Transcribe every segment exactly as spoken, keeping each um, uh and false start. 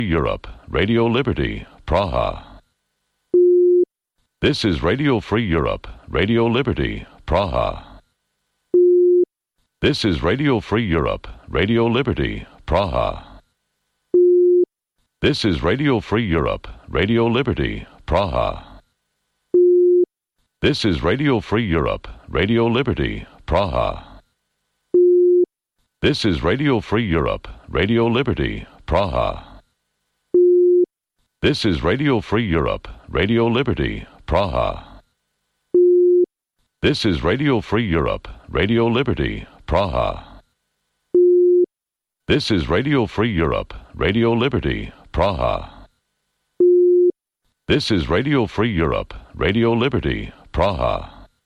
Europe, Radio Liberty, Praha. This is Radio Free Europe, Radio Liberty, Praha. This is Radio Free Europe, Radio Liberty, Praha. This is Radio Free Europe, Radio Liberty, Praha. This is Radio Free Europe, Radio Liberty, Praha. This is Radio Free Europe, Radio Liberty, Praha. This is Radio Free Europe, Radio Liberty, Praha. This is Radio Free Europe, Radio Liberty, Praha. This is Radio Free Europe, Radio Liberty, Praha. This is Radio Free Europe, Radio Liberty, Praha.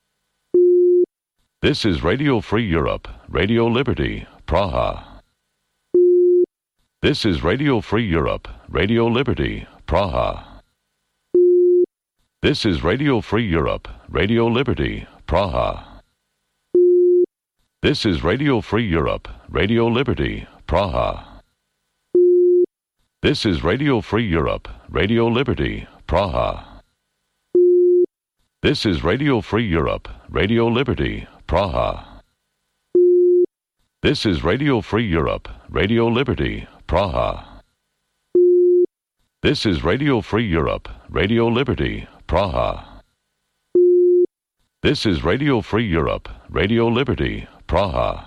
This is Radio Free Europe, Radio Liberty, Praha. This is Radio Free Europe, Radio Liberty, Praha. This is Radio Free Europe, Radio Liberty, Praha. This is Radio Free Europe, Radio Liberty, Praha. This is Radio Free Europe, Radio Liberty, Praha. This is Radio Free Europe, Radio Liberty, Praha. This is Radio Free Europe, Radio Liberty, Praha. This is Radio Free Europe, Radio Liberty, Praha. This is Radio Free Europe, Radio Liberty, Praha.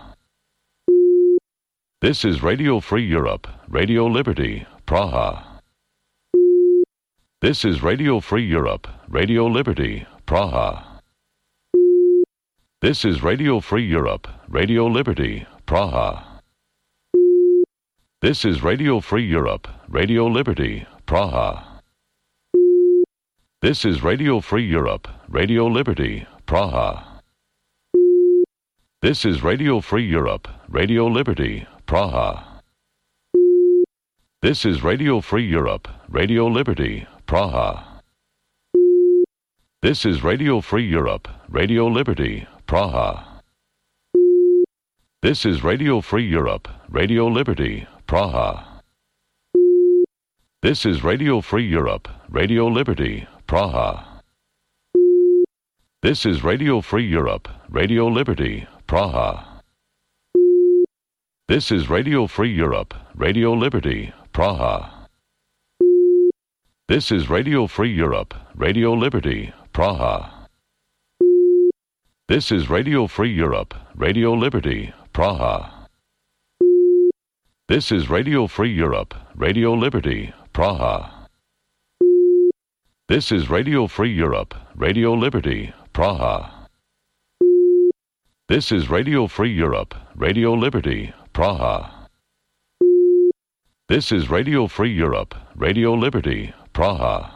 This is Radio Free Europe, Radio Liberty, Praha. This is Radio Free Europe, Radio Liberty, Praha. This is Radio Free Europe, Radio Liberty, Praha. This is Radio Free Europe, Radio Liberty, Praha. This is Radio Free Europe, Radio Liberty, Praha. This is Radio Free Europe, Radio Liberty, Praha. This is Radio Free Europe, Radio Liberty, Praha. This is Radio Free Europe, Radio Liberty, Praha. This is Radio Free Europe, Radio Liberty, Praha. This is Radio Free Europe, Radio Liberty, Praha. This is Radio Free Europe, Radio Liberty, Praha. This is Radio Free Europe, Radio Liberty, Praha. This is Radio Free Europe, Radio Liberty, Praha. This is Radio Free Europe, Radio Liberty, Praha. This is Radio Free Europe, Radio Liberty, Praha. This is Radio Free Europe, Radio Liberty, Praha. This is Radio Free Europe, Radio Liberty, Praha. This is Radio Free Europe, Radio Liberty, Praha.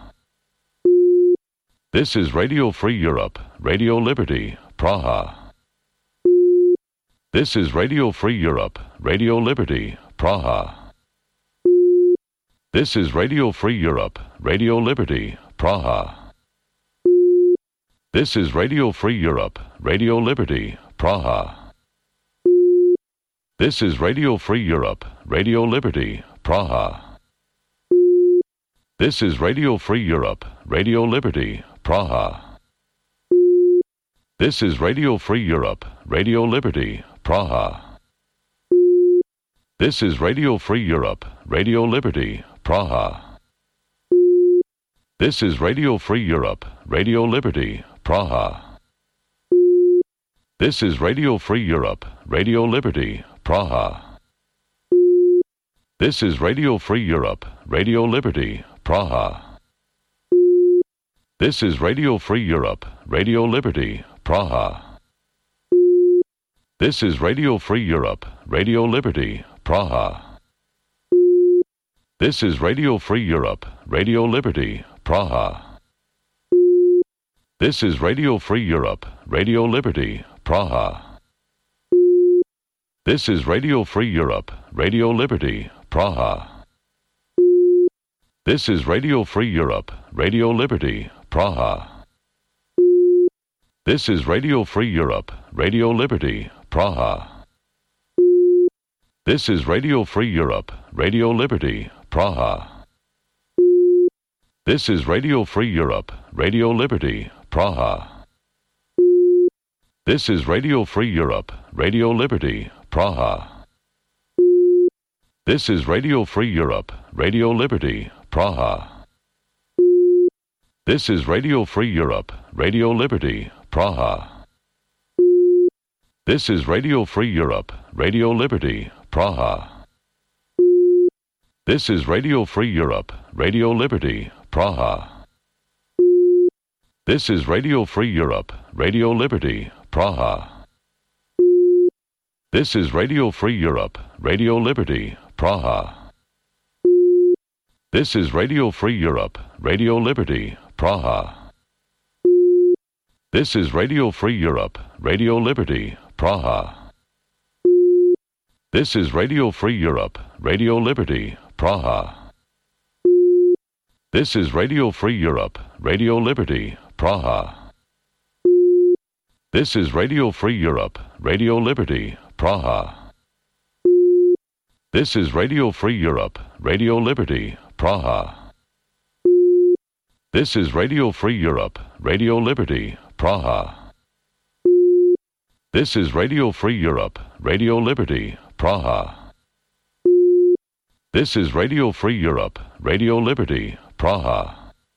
This is Radio Free Europe, Radio Liberty, Praha. This is Radio Free Europe, Radio Liberty, Praha. This is Radio Free Europe, Radio Liberty, Praha. This is Radio Free Europe, Radio Liberty, Praha. This is Radio Free Europe, Radio Liberty, Praha. This is Radio Free Europe, Radio Liberty, Praha. This is Radio Free Europe, Radio Liberty, Praha. This is Radio Free Europe, Radio Liberty, Praha. This is Radio Free Europe, Radio Liberty, Praha. This is Radio Free Europe, Radio Liberty, Praha. This is Radio Free Europe, Radio Liberty, Praha. This is Radio Free Europe, Radio Liberty, Praha. This is Radio Free Europe, Radio Liberty, Praha. This is Radio Free Europe, Radio Liberty, Praha. This is Radio Free Europe, Radio Liberty, Praha. This is Radio Free Europe, Radio Liberty, Praha. This is Radio Free Europe, Radio Liberty, Praha. This is Radio Free Europe, Radio Liberty, Praha. This is Radio Free Europe, Radio Liberty, Praha. This is Radio Free Europe, Radio Liberty, Praha. This is Radio Free Europe, Radio Liberty, Praha. This is Radio Free Europe, Radio Liberty, Praha. This is Radio Free Europe, Radio Liberty, Praha. This is Radio Free Europe, Radio Liberty, Praha. This is Radio Free Europe, Radio Liberty, Praha. This is Radio Free Europe, Radio Liberty, Praha. This is Radio Free Europe, Radio Liberty, Praha. This is Radio Free Europe, Radio Liberty, Praha. This is Radio Free Europe, Radio Liberty, Praha. This is Radio Free Europe, Radio Liberty, Praha. This is Radio Free Europe, Radio Liberty, Praha. This is Radio Free Europe, Radio Liberty, Praha. This is Radio Free Europe, Radio Liberty, Praha. This is Radio Free Europe, Radio Liberty, Praha. This is Radio Free Europe, Radio Liberty, Praha. This is Radio Free Europe, Radio Liberty, Praha.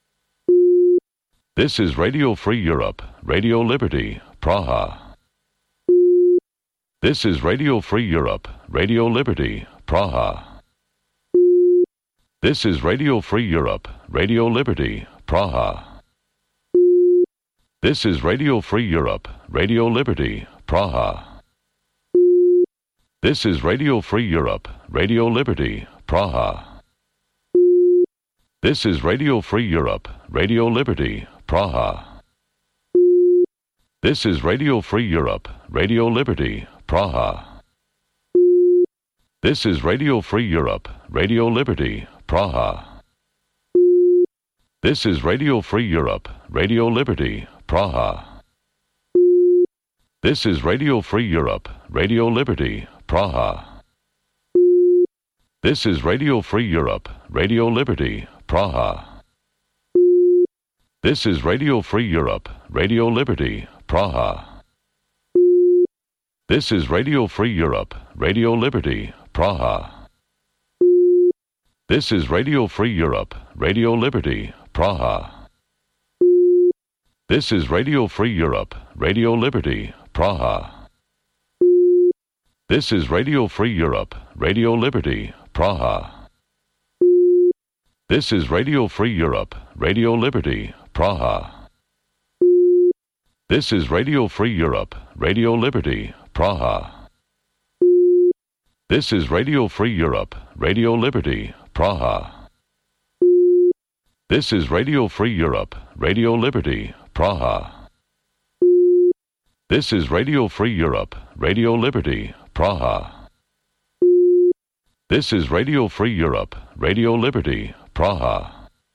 This is Radio Free Europe, Radio Liberty, Praha. This is Radio Free Europe, Radio Liberty, Praha. This is Radio Free Europe, Radio Liberty, Praha. This is Radio Free Europe, Radio Liberty, Praha. This is Radio Free Europe, Radio Liberty, Praha. This is Radio Free Europe, Radio Liberty, Praha. This is Radio Free Europe, Radio Liberty, Praha. This is Radio Free Europe, Radio Liberty, Praha. This is Radio Free Europe, Radio Liberty, Praha. This is Radio Free Europe, Radio Liberty, Praha. This is Radio Free Europe, Radio Liberty, Praha. This is Radio Free Europe, Radio Liberty, Praha. This is Radio Free Europe, Radio Liberty, Praha. This is Radio Free Europe, Radio Liberty, Praha. This is Radio Free Europe, Radio Liberty, Praha. This is Radio Free Europe, Radio Liberty, Praha. This is Radio Free Europe, Radio Liberty, Praha. This is Radio Free Europe, Radio Liberty, Praha. This is Radio Free Europe, Radio Liberty, Praha. This is Radio Free Europe, Radio Liberty, Praha. This is Radio Free Europe, Radio Liberty, Praha. This is Radio Free Europe, Radio Liberty, Praha.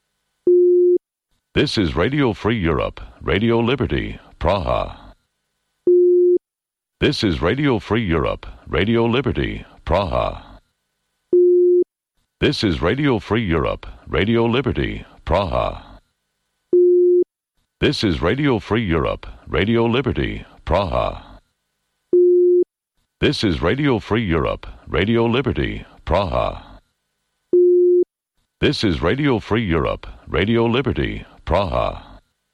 This is Radio Free Europe, Radio Liberty, Praha. This is Radio Free Europe, Radio Liberty, Praha. This is Radio Free Europe, Radio Liberty, Praha. This is Radio Free Europe, Radio Liberty, Praha. This is Radio Free Europe, Radio Liberty, Praha. This is Radio Free Europe, Radio Liberty, Praha.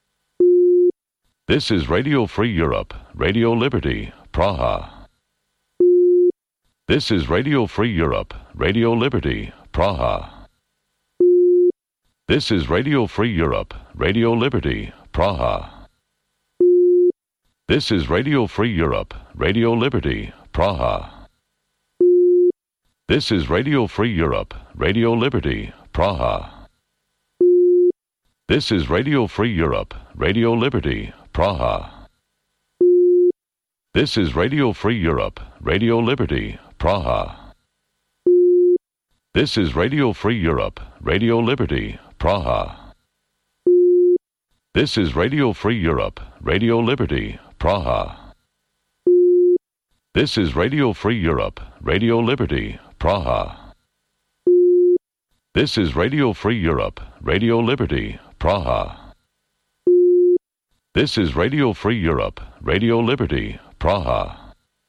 This is Radio Free Europe, Radio Liberty, Praha. This is Radio Free Europe, Radio Liberty, Praha. This is Radio Free Europe, Radio Liberty, Praha. This is Radio Free Europe, Radio Liberty, Praha. This is Radio Free Europe, Radio Liberty, Praha. This is Radio Free Europe, Radio Liberty, Praha. This is Radio Free Europe, Radio Liberty, Praha. This is Radio Free Europe, Radio Liberty, Praha. This is Radio Free Europe, Radio Liberty, Praha. This is Radio Free Europe, Radio Liberty, Praha. This is Radio Free Europe, Radio Liberty, Praha. This is Radio Free Europe, Radio Liberty, Praha.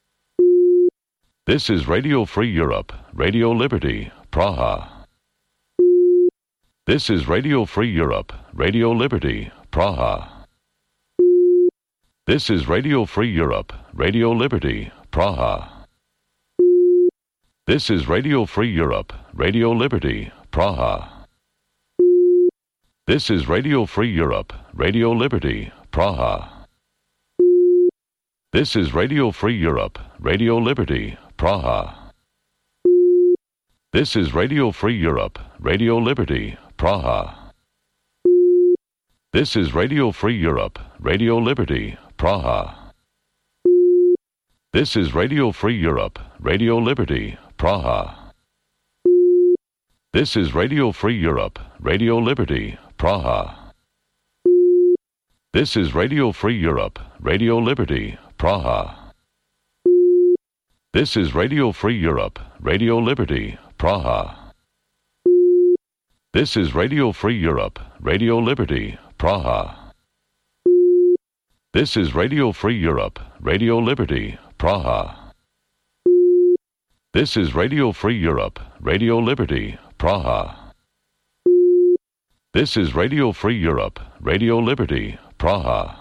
This is Radio Free Europe, Radio Liberty, Praha. This is Radio Free Europe, Radio Liberty, Praha. This is Radio Free Europe, Radio Liberty, Praha. This is Radio Free Europe, Radio Liberty, Praha. This is Radio Free Europe, Radio Liberty, Praha. This is Radio Free Europe, Radio Liberty, Praha. This is Radio Free Europe, Radio Liberty, Praha. This is Radio Free Europe, Radio Liberty, Praha. This is Radio Free Europe, Radio Liberty, Praha. This is Radio Free Europe, Radio Liberty, Praha. This is Radio Free Europe, Radio Liberty, Praha. This is Radio Free Europe, Radio Liberty, Praha. This is Radio Free Europe, Radio Liberty, Praha. This is Radio Free Europe, Radio Liberty, Praha. This is Radio Free Europe, Radio Liberty, Praha. This is Radio Free Europe, Radio Liberty, Praha.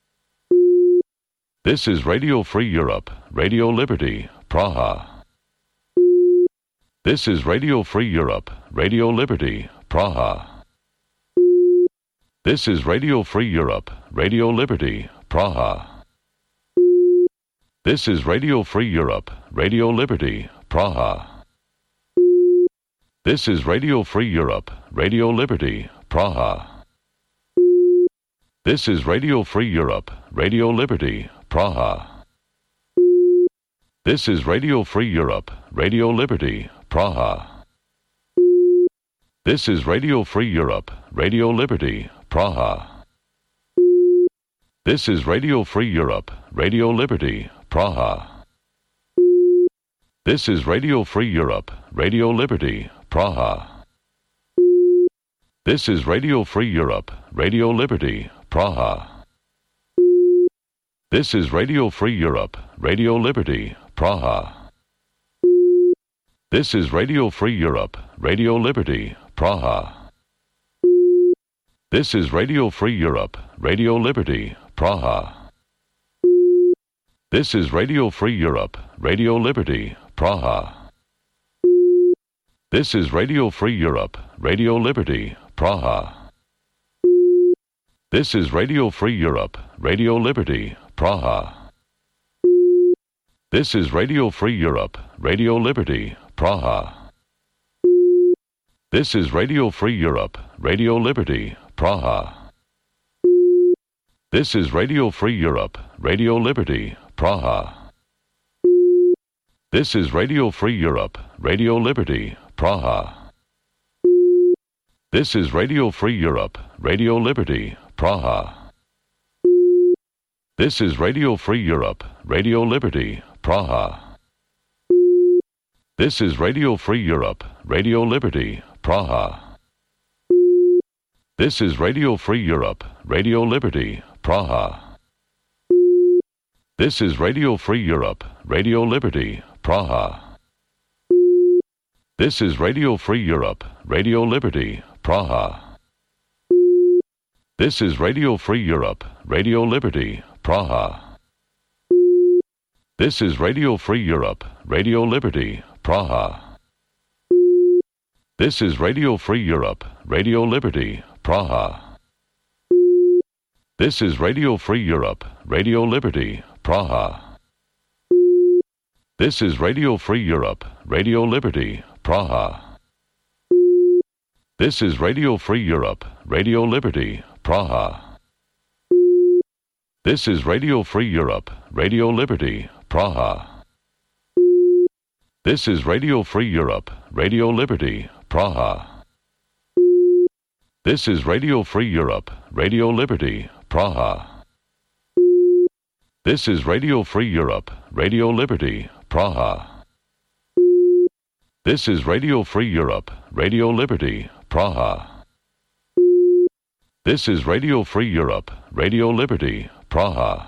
This is Radio Free Europe, Radio Liberty, Praha. This is Radio Free Europe, Radio Liberty, Praha. This is Radio Free Europe, Radio Liberty, Praha. This is Radio Free Europe, Radio Liberty, Praha. This is Radio Free Europe, Radio Liberty, Praha. This is Radio Free Europe, Radio Liberty, Praha. This is Radio Free Europe, Radio Liberty, Praha. This is Radio Free Europe, Radio Liberty, Praha. This is Radio Free Europe, Radio Liberty, Praha. This is Radio Free Europe, Radio Liberty, Praha. This is Radio Free Europe, Radio Liberty, Praha. This is Radio Free Europe, Radio Liberty, Praha. This is Radio Free Europe, Radio Liberty, Praha. This is Radio Free Europe, Radio Liberty, Praha. This is Radio Free Europe, Radio Liberty, Praha. This is Radio Free Europe, Radio Liberty, Praha. This is Radio Free Europe, Radio Liberty, Praha. This is Radio Free Europe, Radio Liberty, Praha. This is Radio Free Europe, Radio Liberty, Praha. This is Radio Free Europe, Radio Liberty, Praha. This is Radio Free Europe, Radio Liberty, Praha. This is Radio Free Europe, Radio Liberty, Praha. This is Radio Free Europe, Radio Liberty, Praha. This is Radio Free Europe, Radio Liberty, Praha. This is Radio Free Europe, Radio Liberty, Praha. This is Radio Free Europe, Radio Liberty, Praha. This is Radio Free Europe, Radio Liberty, Praha. This is Radio Free Europe, Radio Liberty, Praha. This is Radio Free Europe, Radio Liberty, Praha. This is Radio Free Europe, Radio Liberty, Praha. This is Radio Free Europe, Radio Liberty, Praha. This is Radio Free Europe, Radio Liberty, Praha. This is Radio Free Europe, Radio Liberty, Praha. This is Radio Free Europe, Radio Liberty, Praha. This is Radio Free Europe, Radio Liberty, Praha. This is Radio Free Europe, Radio Liberty, Praha. This is Radio Free Europe, Radio Liberty, Praha. This is Radio Free Europe, Radio Liberty, Praha. This is Radio Free Europe, Radio Liberty, Praha.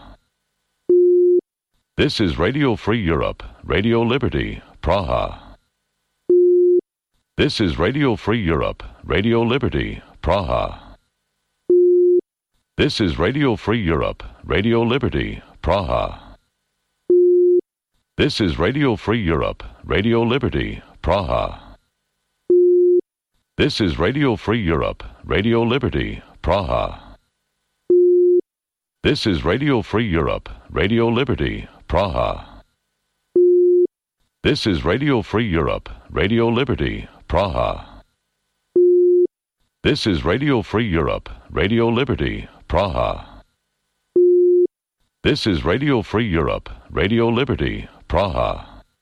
This is Radio Free Europe, Radio Liberty, Praha. This is Radio Free Europe, Radio Liberty, Praha. This is Radio Free Europe, Radio Liberty, Praha. This is Radio Free Europe, Radio Liberty, Praha. This is Radio Free Europe, Radio Liberty, Praha. This is Radio Free Europe, Radio Liberty, Praha. This is Radio Free Europe, Radio Liberty, Praha. This is Radio Free Europe, Radio Liberty, Praha. This is Radio Free Europe, Radio Liberty, Praha.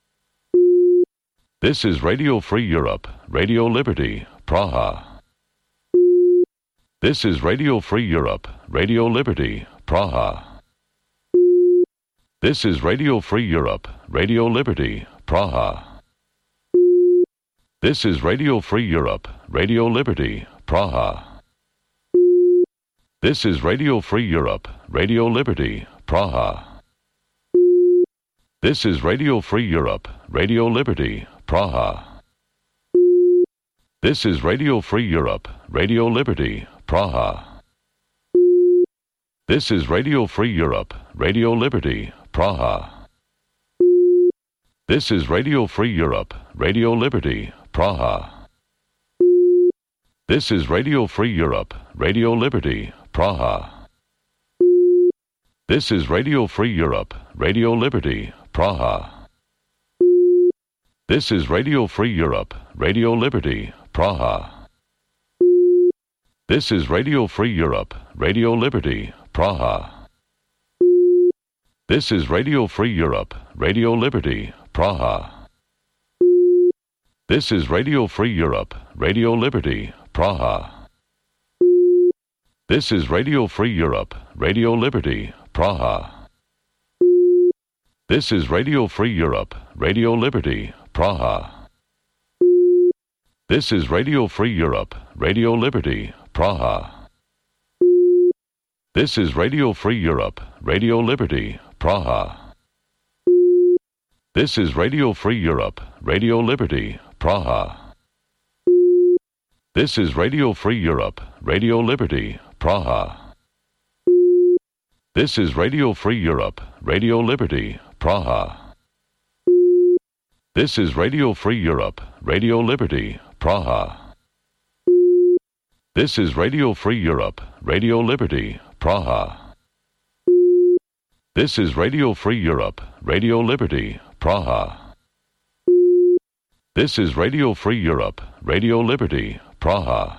This is Radio Free Europe, Radio Liberty, Praha. This is Radio Free Europe, Radio Liberty, Praha. This is Radio Free Europe, Radio Liberty, Praha. This is Radio Free Europe, Radio Liberty, Praha. This is Radio Free Europe, Radio Liberty, Praha. This is Radio Free Europe, Radio Liberty, Praha. This is Radio Free Europe, Radio Liberty, Praha. This is Radio Free Europe, Radio Liberty, Praha. This is Radio Free Europe, Radio Liberty, Praha. This is Radio Free Europe, Radio Liberty, Praha. This is Radio Free Europe, Radio Liberty, Praha. This is Radio Free Europe, Radio Liberty, Praha. This is Radio Free Europe, Radio Liberty, Praha. This is Radio Free Europe, Radio Liberty, Praha. This is Radio Free Europe, Radio Liberty, Praha. This is Radio Free Europe, Radio Liberty, Praha. This is Radio Free Europe, Radio Liberty, Praha. This is Radio Free Europe, Radio Liberty, Praha. This is Radio Free Europe, Radio Liberty, Praha. This is Radio Free Europe, Radio Liberty, Praha. This is Radio Free Europe, Radio Liberty, Praha. This is Radio Free Europe, Radio Liberty, Praha. This is Radio Free Europe, Radio Liberty, Praha. This is Radio Free Europe, Radio Liberty, Praha. This is Radio Free Europe, Radio Liberty, Praha. This is Radio Free Europe, Radio Liberty, Praha.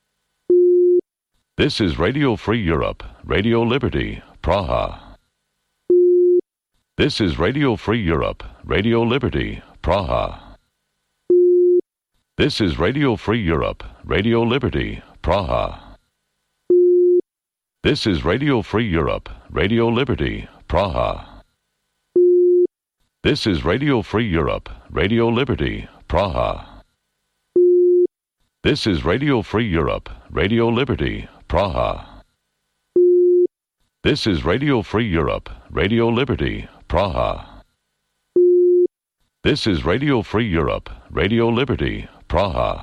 This is Radio Free Europe, Radio Liberty, Praha. This is Radio Free Europe, Radio Liberty, Praha. This is Radio Free Europe, Radio Liberty, Praha. This is Radio Free Europe, Radio Liberty, Praha. This is Radio Free Europe, Radio Liberty, Praha. This is Radio Free Europe, Radio Liberty, Praha. This is Radio Free Europe, Radio Liberty, Praha. This is Radio Free Europe, Radio Liberty, Praha.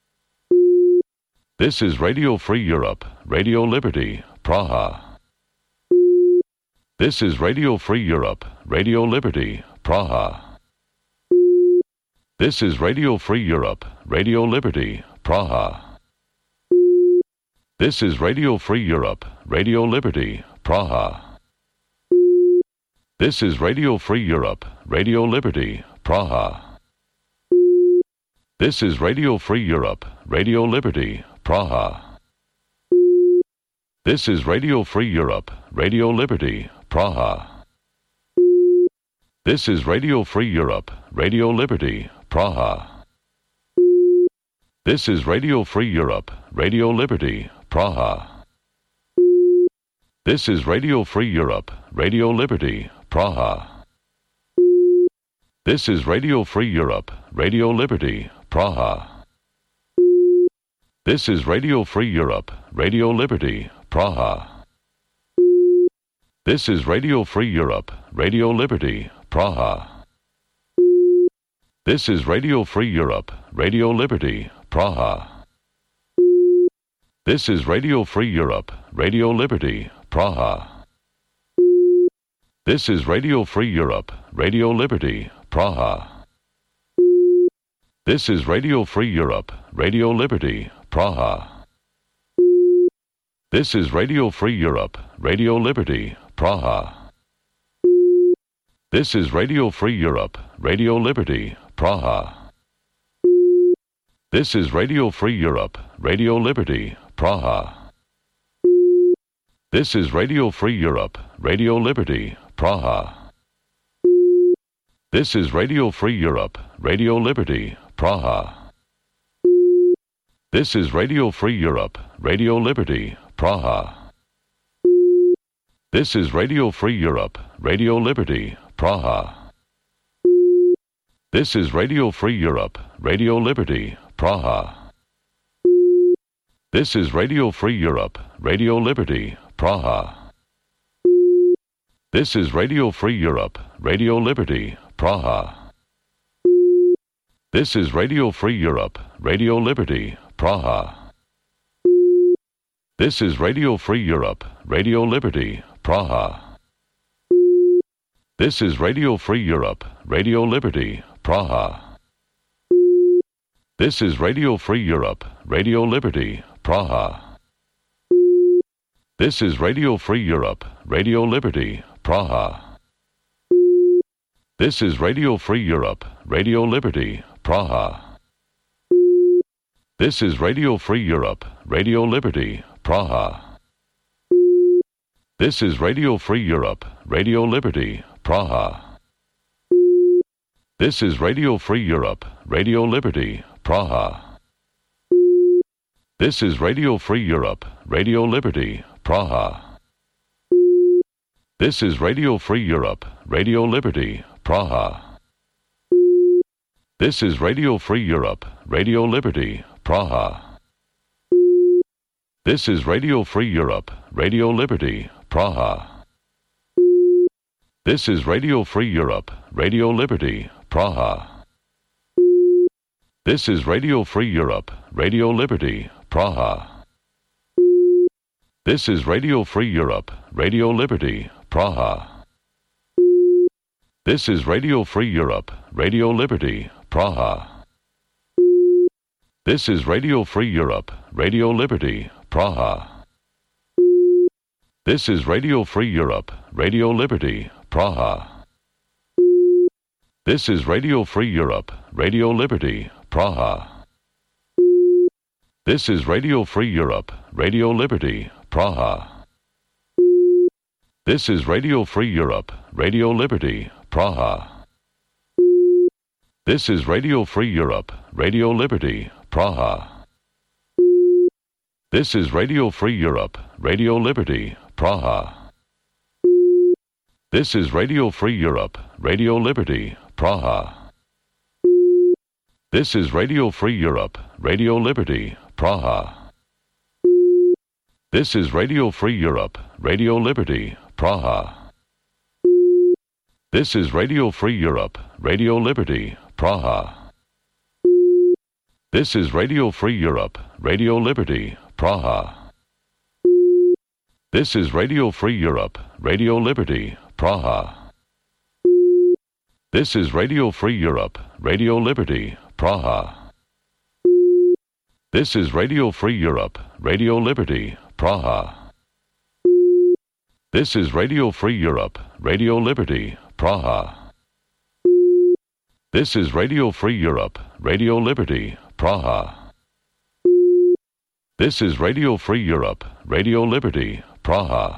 This is Radio Free Europe, Radio Liberty, Praha. This is Radio Free Europe, Radio Liberty, Praha. This is Radio Free Europe, Radio Liberty, Praha. This is Radio Free Europe, Radio Liberty, Praha. This is Radio Free Europe, Radio Liberty, Praha. This is Radio Free Europe, Radio Liberty, Praha. This is Radio Free Europe, Radio Liberty, Praha. This is Radio Free Europe, Radio Liberty, Praha. This is Radio Free Europe, Radio Liberty, Praha. This is Radio Free Europe, Radio Liberty, Praha. This is Radio Free Europe, Radio Liberty, Praha. This is Radio Free Europe, Radio Liberty, Praha. This is Radio Free Europe, Radio Liberty, Praha. This is Radio Free Europe, Radio Liberty, Praha. This is Radio Free Europe, Radio Liberty, Praha. This is Radio Free Europe, Radio Liberty, Praha. This is Radio Free Europe, Radio Liberty, Praha. This is Radio Free Europe, Radio Liberty, Praha. This is Radio Free Europe, Radio Liberty, Praha. This is Radio Free Europe, Radio Liberty, Praha. This is Radio Free Europe, Radio Liberty, Praha. This is Radio Free Europe, Radio Liberty, Praha. This is Radio Free Europe, Radio Liberty, Praha. This is Radio Free Europe, Radio Liberty, Praha. This is Radio Free Europe, Radio Liberty, Praha. This is Radio Free Europe, Radio Liberty, Praha. This is Radio Free Europe, Radio Liberty, Praha. This is Radio Free Europe, Radio Liberty, Praha. This is Radio Free Europe, Radio Liberty, Praha. This is Radio Free Europe, Radio Liberty, Praha. This is Radio Free Europe, Radio Liberty, Praha. This is Radio Free Europe, Radio Liberty, Praha. This is Radio Free Europe, Radio Liberty, Praha. This is Radio Free Europe, Radio Liberty, Praha. This is Radio Free Europe, Radio Liberty, Praha. This is Radio Free Europe, Radio Liberty, Praha. This is Radio Free Europe, Radio Liberty, Praha. This is Radio Free Europe, Radio Liberty, Praha. This is Radio Free Europe, Radio Liberty, Praha. This is Radio Free Europe, Radio Liberty, Praha. This is Radio Free Europe, Radio Liberty, Praha. This is Radio Free Europe, Radio Liberty, Praha. This is Radio Free Europe, Radio Liberty, Praha. This is Radio Free Europe, Radio Liberty, Praha. This is Radio Free Europe, Radio Liberty, Praha. This is Radio Free Europe, Radio Liberty, Praha. This is Radio Free Europe, Radio Liberty, Praha. This is Radio Free Europe, Radio Liberty, Praha. This is Radio Free Europe, Radio Liberty, Praha. This is Radio Free Europe, Radio Liberty, Praha. This is Radio Free Europe, Radio Liberty, Praha. This is Radio Free Europe, Radio Liberty, Praha. This is Radio Free Europe, Radio Liberty, Praha. This is Radio Free Europe, Radio Liberty, Praha. This is Radio Free Europe, Radio Liberty, Praha. This is Radio Free Europe, Radio Liberty, Praha. This is Radio Free Europe, Radio Liberty, Praha. This is Radio Free Europe, Radio Liberty, Praha. This is Radio Free Europe, Radio Liberty, Praha. This is Radio Free Europe, Radio Liberty, Praha. This is Radio Free Europe, Radio Liberty, Praha. This is Radio Free Europe, Radio Liberty, Praha.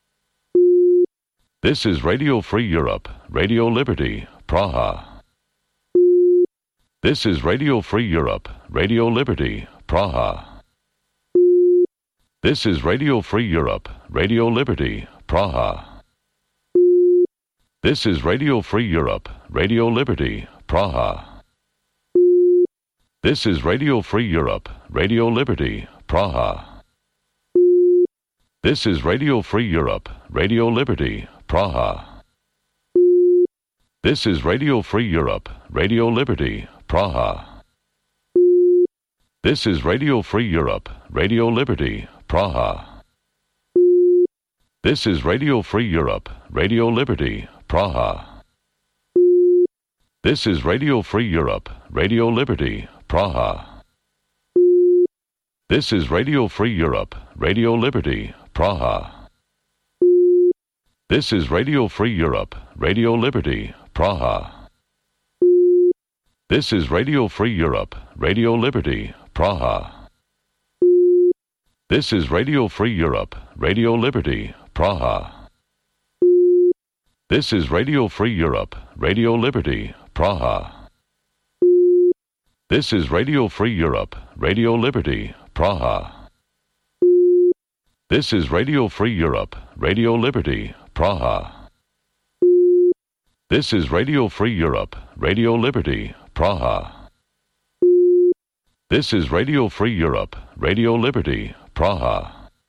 This is Radio Free Europe, Radio Liberty, Praha. This is Radio Free Europe, Radio Liberty, Praha. This is Radio Free Europe, Radio Liberty, Praha. This is Radio Free Europe, Radio Liberty, Praha. This is Radio Free Europe, Radio Liberty, Praha. This is Radio Free Europe, Radio Liberty, Praha. This is Radio Free Europe, Radio Liberty, Praha. This is Radio Free Europe, Radio Liberty, Praha. This is Radio Free Europe, Radio Liberty, Praha. This is Radio Free Europe, Radio Liberty, Praha. This is Radio Free Europe, Radio Liberty, Praha. This is Radio Free Europe, Radio Liberty, Praha. This is Radio Free Europe, Radio Liberty, Praha. This is Radio Free Europe, Radio Liberty, Praha. This is Radio Free Europe, Radio Liberty, Praha. This is Radio Free Europe, Radio Liberty, Praha. This is Radio Free Europe, Radio Liberty, Praha. This is Radio Free Europe, Radio Liberty, Praha. This is Radio Free Europe, Radio Liberty, Praha.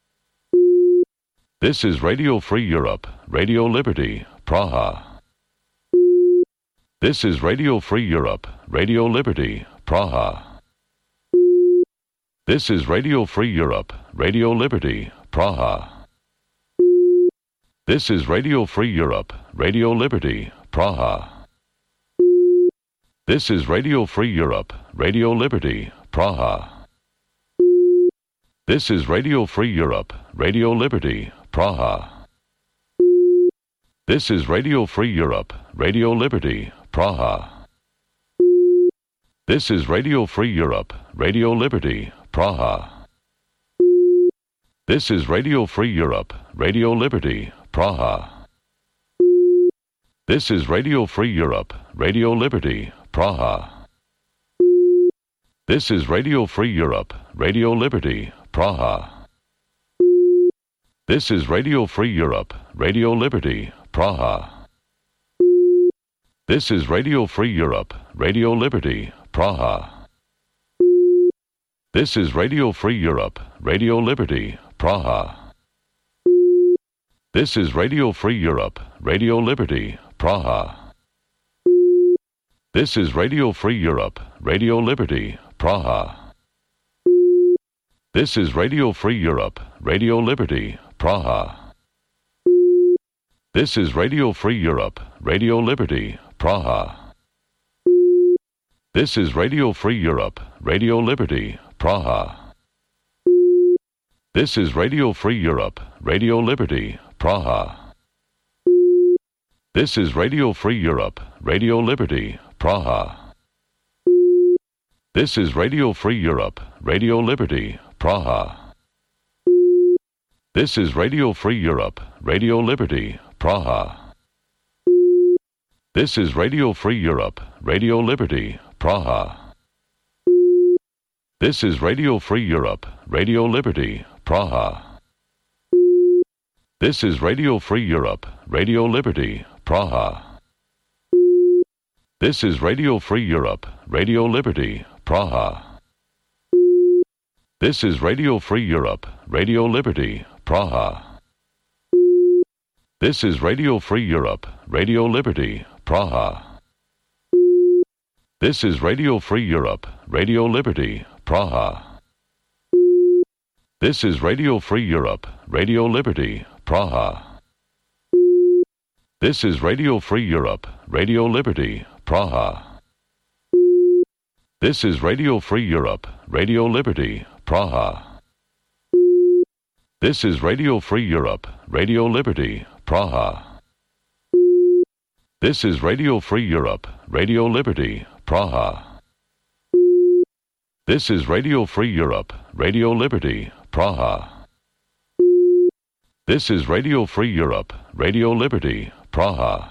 This is Radio Free Europe, Radio Liberty, Praha. This is Radio Free Europe, Radio Liberty, Praha. This is Radio Free Europe, Radio Liberty, Praha. This is Radio Free Europe, Radio Liberty, Praha. This is Radio Free Europe, Radio Liberty, Praha. This is Radio Free Europe, Radio Liberty, Praha. This is Radio Free Europe, Radio Liberty, Praha. This is Radio Free Europe, Radio Liberty, Praha. This is Radio Free Europe, Radio Liberty, Praha. This is Radio Free Europe, Radio Liberty, Praha. This is Radio Free Europe, Radio Liberty, Praha. This is Radio Free Europe, Radio Liberty, Praha. This is Radio Free Europe, Radio Liberty, Praha. This is Radio Free Europe, Radio Liberty, Praha. This is Radio Free Europe, Radio Liberty, Praha. This is Radio Free Europe, Radio Liberty, Praha. This is Radio Free Europe, Radio Liberty, Praha. This is Radio Free Europe, Radio Liberty, Praha. This is Radio Free Europe, Radio Liberty, Praha. This is Radio Free Europe, Radio Liberty, Praha. This is Radio Free Europe, Radio Liberty, Praha. This is Radio Free Europe, Radio Liberty, Praha. This is Radio Free Europe, Radio Liberty, Praha. This is Radio Free Europe, Radio Liberty, Praha. This is Radio Free Europe, Radio Liberty, Praha. This is Radio Free Europe, Radio Liberty, Praha. This is Radio Free Europe, Radio Liberty, Praha. This is Radio Free Europe, Radio Liberty, Praha. This is Radio Free Europe, Radio Liberty, Praha. This is Radio Free Europe, Radio Liberty, Praha. This is Radio Free Europe, Radio Liberty, Praha. This is Radio Free Europe, Radio Liberty, Praha. This is Radio Free Europe, Radio Liberty, Praha. This is Radio Free Europe, Radio Liberty, Praha. This is Radio Free Europe, Radio Liberty, Praha. This is Radio Free Europe, Radio Liberty, Praha. This is Radio Free Europe, Radio Liberty, Praha.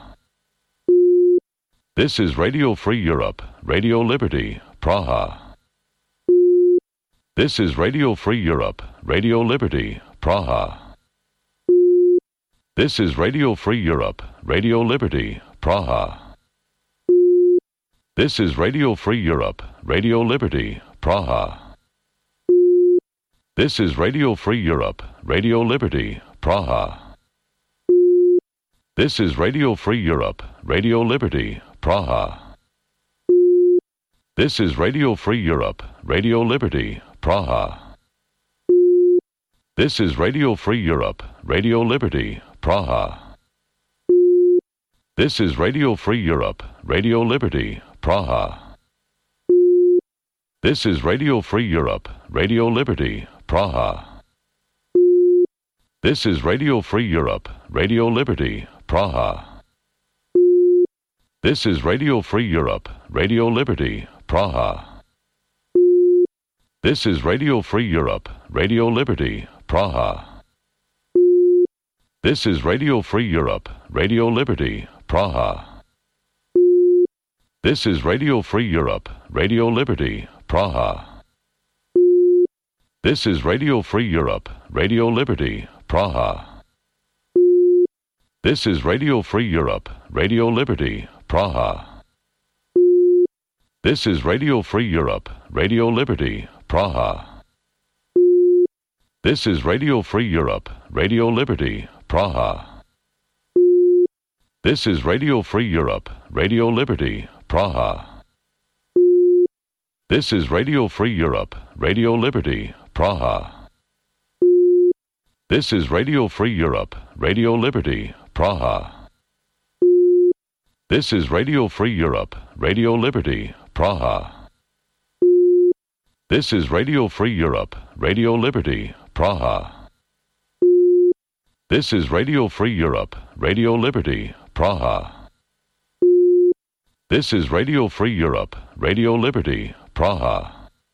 This is Radio Free Europe, Radio Liberty, Praha. This is Radio Free Europe, Radio Liberty, Praha. This is Radio Free Europe, Radio Liberty, Praha. This is Radio Free Europe, Radio Liberty, Praha. This is Radio Free Europe, Radio Liberty, Praha. This is Radio Free Europe, Radio Liberty, Praha. This is Radio Free Europe, Radio Liberty, Praha. This is Radio Free Europe, Radio Liberty, Praha. This is Radio Free Europe, Radio Liberty, Praha. This is Radio Free Europe, Radio Liberty, Praha. This is Radio Free Europe, Radio Liberty, Praha. This is Radio Free Europe, Radio Liberty, Praha. This is Radio Free Europe, Radio Liberty, Praha. This is Radio Free Europe, Radio Liberty, Praha. This is Radio Free Europe, Radio Liberty, Praha. This is Radio Free Europe, Radio Liberty, Praha. This is Radio Free Europe, Radio Liberty, Praha. This is Radio Free Europe, Radio Liberty, Praha. This is Radio Free Europe, Radio Liberty, Praha. This is Radio Free Europe, Radio Liberty, Praha. This is Radio Free Europe, Radio Liberty, Praha. This is Radio Free Europe, Radio Liberty, Praha. This is Radio Free Europe, Radio Liberty, Praha. This is Radio Free Europe, Radio Liberty, Praha. This is Radio Free Europe, Radio Liberty, Praha. This is Radio Free Europe, Radio Liberty, Praha.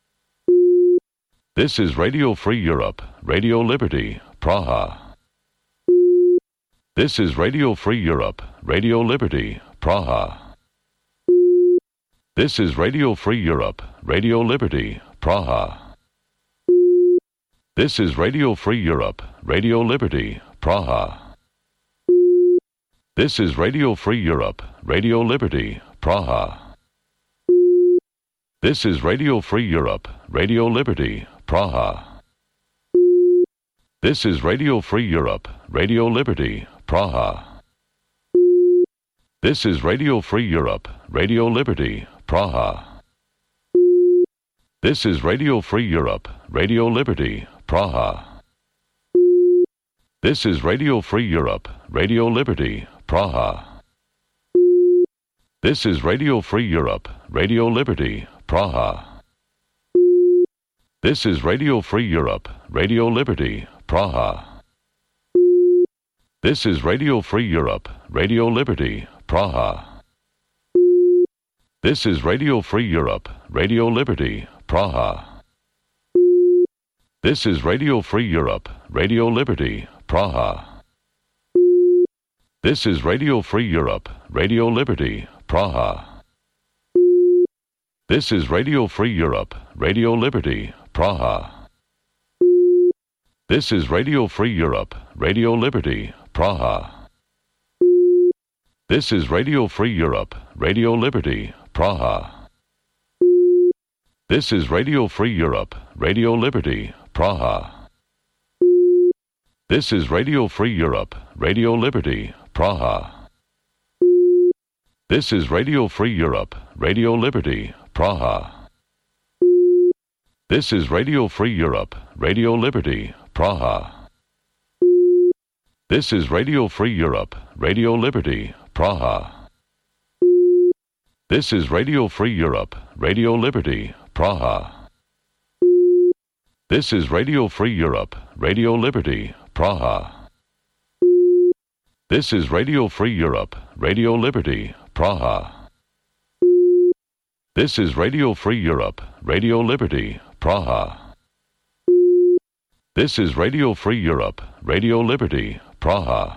This is Radio Free Europe, Radio Liberty, Praha. This is Radio Free Europe, Radio Liberty, Praha. This is Radio Free Europe, Radio Liberty, Praha. This is Radio Free Europe, Radio Liberty, Praha. This is Radio Free Europe, Radio Liberty, Praha. This is Radio Free Europe, Radio Liberty, Praha. This is Radio Free Europe, Radio Liberty, Praha. This is Radio Free Europe, Radio Liberty, Praha. This is Radio Free Europe, Radio Liberty, Praha. This is Radio Free Europe, Radio Liberty, Praha. This is Radio Free Europe, Radio Liberty, Praha. This is Radio Free Europe, Radio Liberty, Praha. This is Radio Free Europe, Radio Liberty, Praha. This is Radio Free Europe, Radio Liberty, Praha. This is Radio Free Europe, Radio Liberty, Praha. This is Radio Free Europe, Radio Liberty, Praha. This is Radio Free Europe, Radio Liberty, Praha. This is Radio Free Europe, Radio Liberty, Praha. This is Radio Free Europe, Radio Liberty, Praha. This is Radio Free Europe, Radio Liberty, Praha. This is Radio Free Europe, Radio Liberty, Praha. This is Radio Free Europe, Radio Liberty, Praha. This is Radio Free Europe, Radio Liberty, Praha. This is Radio Free Europe, Radio Liberty, Praha. This is Radio Free Europe, Radio Liberty, Praha. This is Radio Free Europe, Radio Liberty, Praha. This is Radio Free Europe, Radio Liberty, Praha. This is Radio Free Europe, Radio Liberty, Praha. This is Radio Free Europe, Radio Liberty, Praha.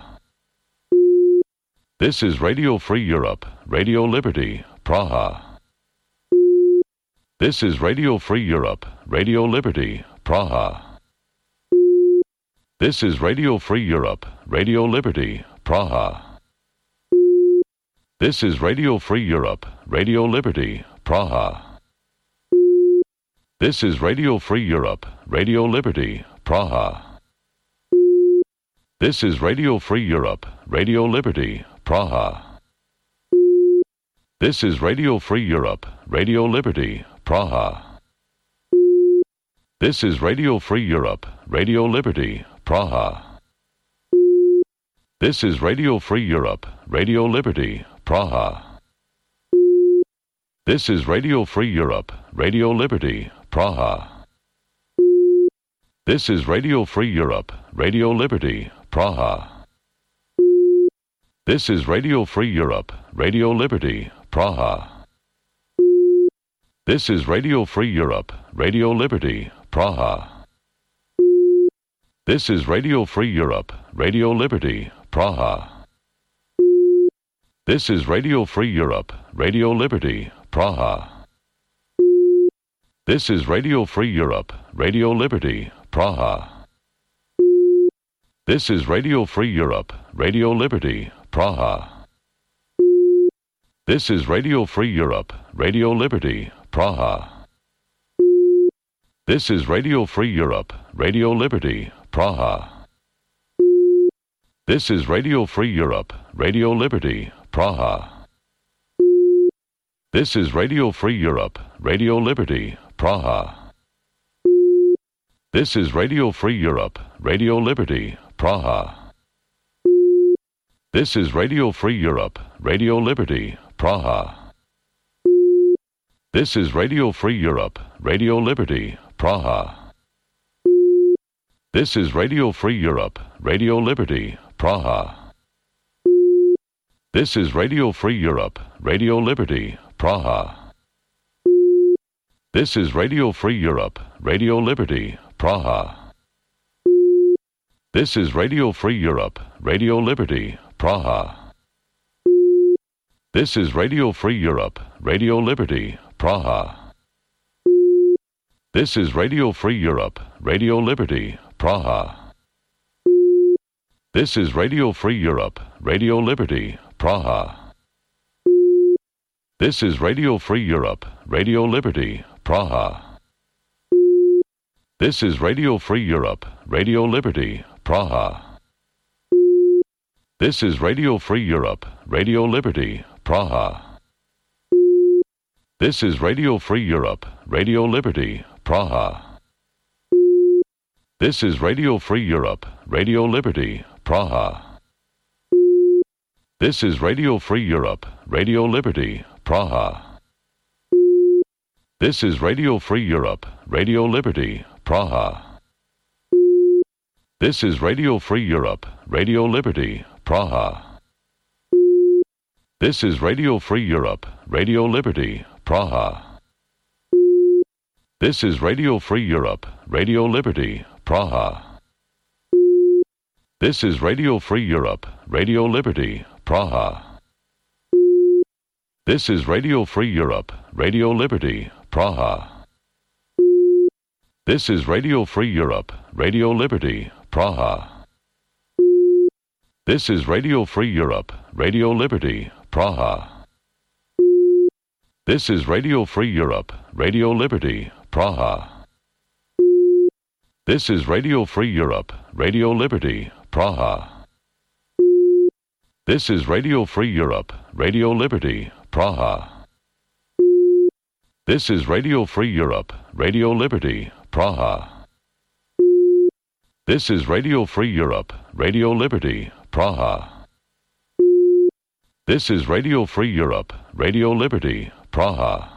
This is Radio Free Europe, Radio Liberty, Praha. This is Radio Free Europe, Radio Liberty, Praha. This is Radio Free Europe, Radio Liberty, Praha. This is Radio Free Europe, Radio Liberty, Praha. This is Radio Free Europe, Radio Liberty, Praha. This is Radio Free Europe, Radio Liberty, Praha. This is Radio Free Europe, Radio Liberty, Praha. This is Radio Free Europe, Radio Liberty, Praha. This is Radio Free Europe, Radio Liberty, Praha. This is Radio Free Europe, Radio Liberty, Praha. This is Radio Free Europe, Radio Liberty, Praha. This is Radio Free Europe, Radio Liberty, Praha. This is Radio Free Europe, Radio Liberty, Praha. This is Radio Free Europe, Radio Liberty, Praha. This is Radio Free Europe, Radio Liberty, Praha. This is Radio Free Europe, Radio Liberty, Praha. This is Radio Free Europe, Radio Liberty, Praha. This is Radio Free Europe, Radio Liberty, Praha. This is Radio Free Europe, Radio Liberty, Praha. This is Radio Free Europe, Radio Liberty, Praha. This is Radio Free Europe, Radio Liberty, Praha. This is Radio Free Europe, Radio Liberty, Praha. This is Radio Free Europe, Radio Liberty, Praha. This is Radio Free Europe, Radio Liberty, Praha. This is Radio Free Europe, Radio Liberty, Praha. This is Radio Free Europe, Radio Liberty, Praha. This is Radio Free Europe, Radio Liberty, Praha. This is Radio Free Europe, Radio Liberty, Praha. This is Radio Free Europe, Radio Liberty, Praha. This is Radio Free Europe, Radio Liberty, Praha. This is Radio Free Europe, Radio Liberty, Praha. This is Radio Free Europe, Radio Liberty, Praha. This is Radio Free Europe, Radio Liberty, Praha. This is Radio Free Europe, Radio Liberty, Praha. This is Radio Free Europe, Radio Liberty, Praha. This is Radio Free Europe, Radio Liberty, Praha. This is Radio Free Europe, Radio Liberty, Praha. This is Radio Free Europe, Radio Liberty, Praha. This is Radio Free Europe, Radio Liberty, Praha. This is Radio Free Europe, Radio Liberty, Praha. This is Radio Free Europe, Radio Liberty, Praha. This is Radio Free Europe, Radio Liberty, Praha. This is Radio Free Europe, Radio Liberty, Praha. This is Radio Free Europe, Radio Liberty, Praha. This is Radio Free Europe, Radio Liberty, Praha. This is Radio Free Europe, Radio Liberty, Praha. This is Radio Free Europe, Radio Liberty, Praha. This is Radio Free Europe, Radio Liberty, Praha. This is Radio Free Europe, Radio Liberty, Praha. This is Radio Free Europe, Radio Liberty, Praha. This is Radio Free Europe, Radio Liberty, Praha.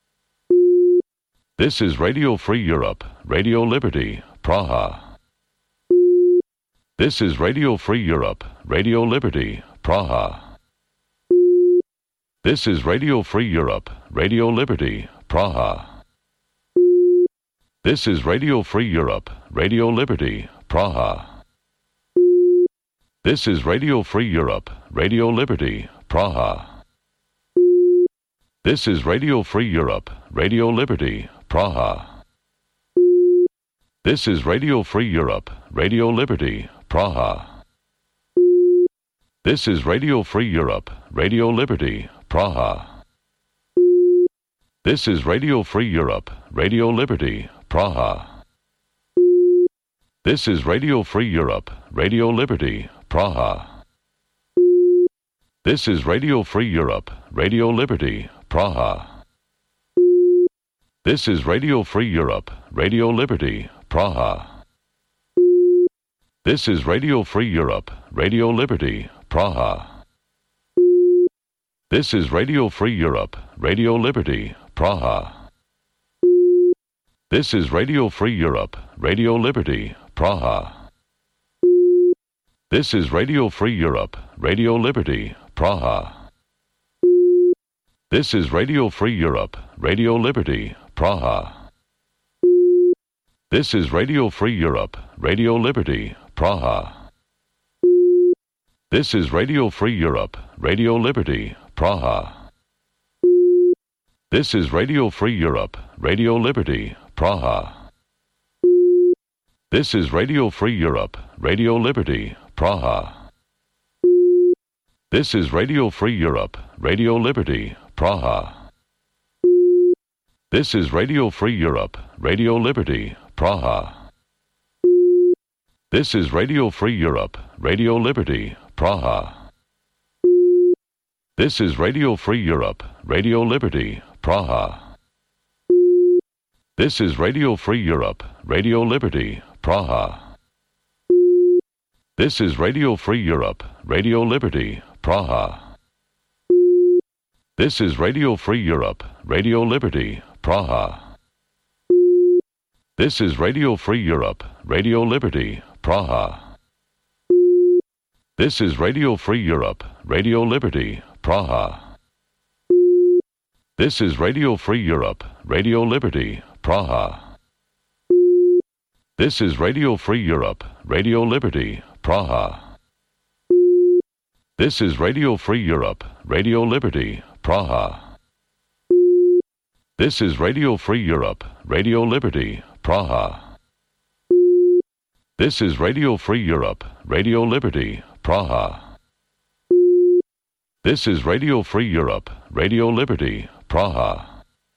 This is Radio Free Europe, Radio Liberty, Praha. This is Radio Free Europe, Radio Liberty, Praha. This is Radio Free Europe, Radio Liberty, Praha. This is Radio Free Europe, Radio Liberty, Praha. This is Radio Free Europe, Radio Liberty, Praha. This is Radio Free Europe, Radio Liberty, Praha. This is Radio Free Europe, Radio Liberty, Praha. This is Radio Free Europe, Radio Liberty, Praha. This is Radio Free Europe, Radio Liberty, Praha. This is Radio Free Europe, Radio Liberty, Praha. This is Radio Free Europe, Radio Liberty, Praha. This is Radio Free Europe, Radio Liberty, Praha. This is Radio Free Europe, Radio Liberty, Praha. This is Radio Free Europe, Radio Liberty, Praha. This is Radio Free Europe, Radio Liberty, Praha. This is Radio Free Europe, Radio Liberty, Praha. This is Radio Free Europe, Radio Liberty, Praha. This is Radio Free Europe, Radio Liberty, Praha. This is Radio Free Europe, Radio Liberty, Praha. This is Radio Free Europe, Radio Liberty, Praha. This is Radio Free Europe, Radio Liberty, Praha. This is Radio Free Europe, Radio Liberty, Praha. This is Radio Free Europe, Radio Liberty, Praha. This is Radio Free Europe, Radio Liberty, Praha. This is Radio Free Europe, Radio Liberty, Praha. This is Radio Free Europe, Radio Liberty, Praha. This is Radio Free Europe, Radio Liberty, Praha. This is Radio Free Europe, Radio Liberty, Praha. This is Radio Free Europe, Radio Liberty, Praha. This is Radio Free Europe, Radio Liberty, Praha. This is Radio Free Europe, Radio Liberty, Praha. This is Radio Free Europe, Radio Liberty, Praha. This is Radio Free Europe, Radio Liberty, Praha. This is Radio Free Europe, Radio Liberty, Praha. This is Radio Free Europe, Radio Liberty, Praha. This is Radio Free Europe, Radio Liberty, Praha.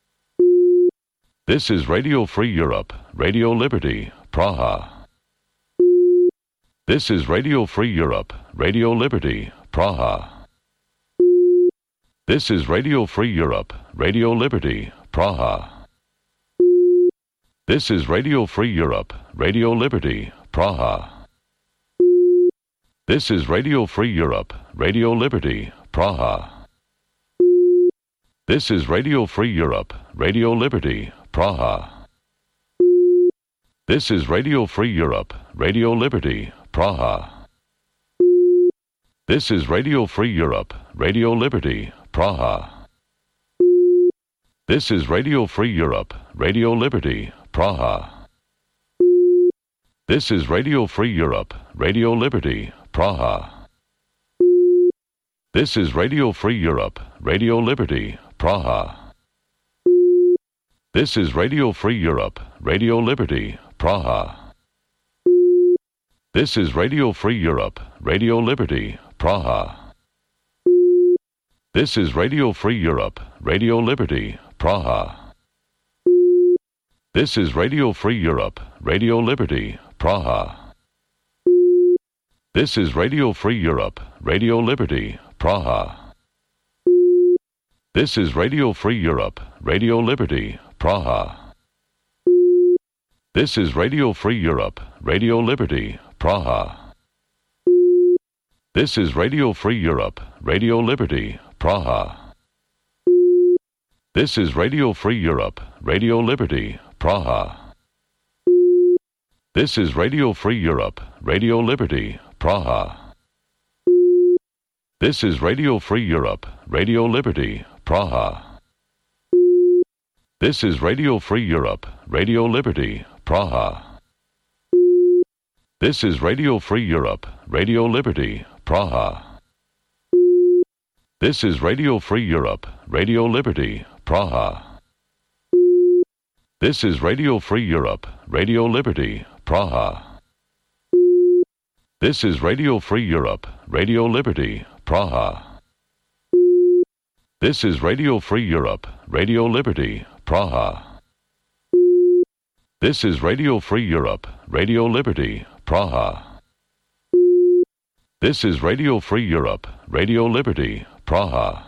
This is Radio Free Europe, Radio Liberty, Praha. This is Radio Free Europe, Radio Liberty, Praha. This is Radio Free Europe, Radio Liberty, Praha. This is Radio Free Europe, Radio Liberty, Praha. This is Radio Free Europe, Radio Liberty, Praha. This is Radio Free Europe, Radio Liberty, Praha. This is Radio Free Europe, Radio Liberty, Praha. This is Radio Free Europe, Radio Liberty, Praha. This is Radio Free Europe, Radio Liberty, Praha. This is Radio Free Europe, Radio Liberty, Praha. This is Radio Free Europe, Radio Liberty, Praha. This is Radio Free Europe, Radio Liberty, Praha. This is Radio Free Europe, Radio Liberty, Praha. This is Radio Free Europe, Radio Liberty, Praha. This is Radio Free Europe, Radio Liberty, Praha. This is Radio Free Europe, Radio Liberty, Praha. This is Radio Free Europe, Radio Liberty, Praha. This is Radio Free Europe, Radio Liberty, Praha. This is Radio Free Europe, Radio Liberty, Praha. This is Radio Free Europe, Radio Liberty, Praha. This is Radio Free Europe, Radio Liberty, Praha. This is Radio Free Europe, Radio Liberty, Praha. This is Radio Free Europe, Radio Liberty, Praha. This is Radio Free Europe, Radio Liberty, Praha. This is Radio Free Europe, Radio Liberty, Praha. This is Radio Free Europe, Radio Liberty, Praha. This is Radio Free Europe, Radio Liberty, Praha. This is Radio Free Europe, Radio Liberty, Praha. This is Radio Free Europe, Radio Liberty, Praha. This is Radio Free Europe, Radio Liberty, Praha.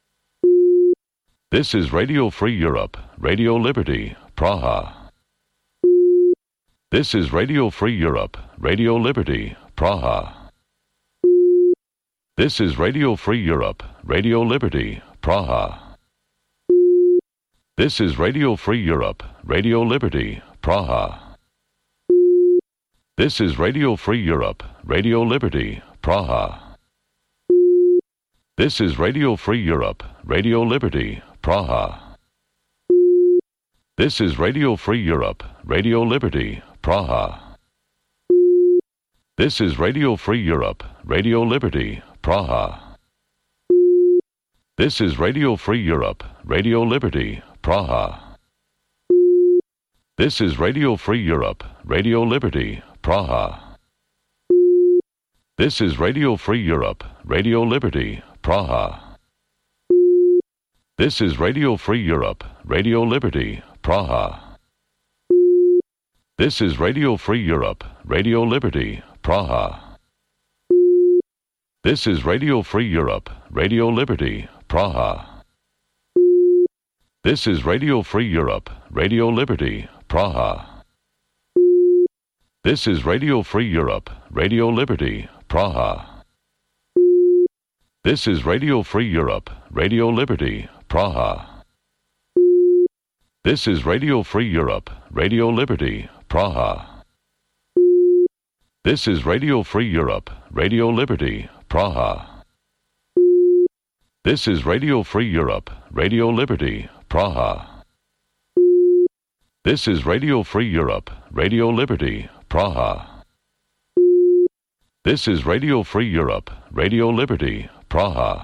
This is Radio Free Europe, Radio Liberty, Praha. This is Radio Free Europe, Radio Liberty, Praha. This is Radio Free Europe, Radio Liberty, Praha. This is Radio Free Europe, Radio Liberty, Praha. This is Radio Free Europe, Radio Liberty, Praha. This is Radio Free Europe, Radio Liberty, Praha. This is Radio Free Europe, Radio Liberty, Praha. This is Radio Free Europe, Radio Liberty, Praha. This is Radio Free Europe, Radio Liberty, Praha. This is Radio Free Europe, Radio Liberty, Praha. This is Radio Free Europe, Radio Liberty, Praha. This is Radio Free Europe, Radio Liberty, Praha. This is Radio Free Europe, Radio Liberty, Praha. This is Radio Free Europe, Radio Liberty, Praha. This is Radio Free Europe, Radio Liberty, Praha. This is Radio Free Europe, Radio Liberty, Praha. This is Radio Free Europe, Radio Liberty, Praha. This is Radio Free Europe, Radio Liberty, Praha. This is Radio Free Europe, Radio Liberty, Praha. This is Radio Free Europe, Radio Liberty, Praha. This is Radio Free Europe, Radio Liberty, Praha. This is Radio Free Europe, Radio Liberty, Praha.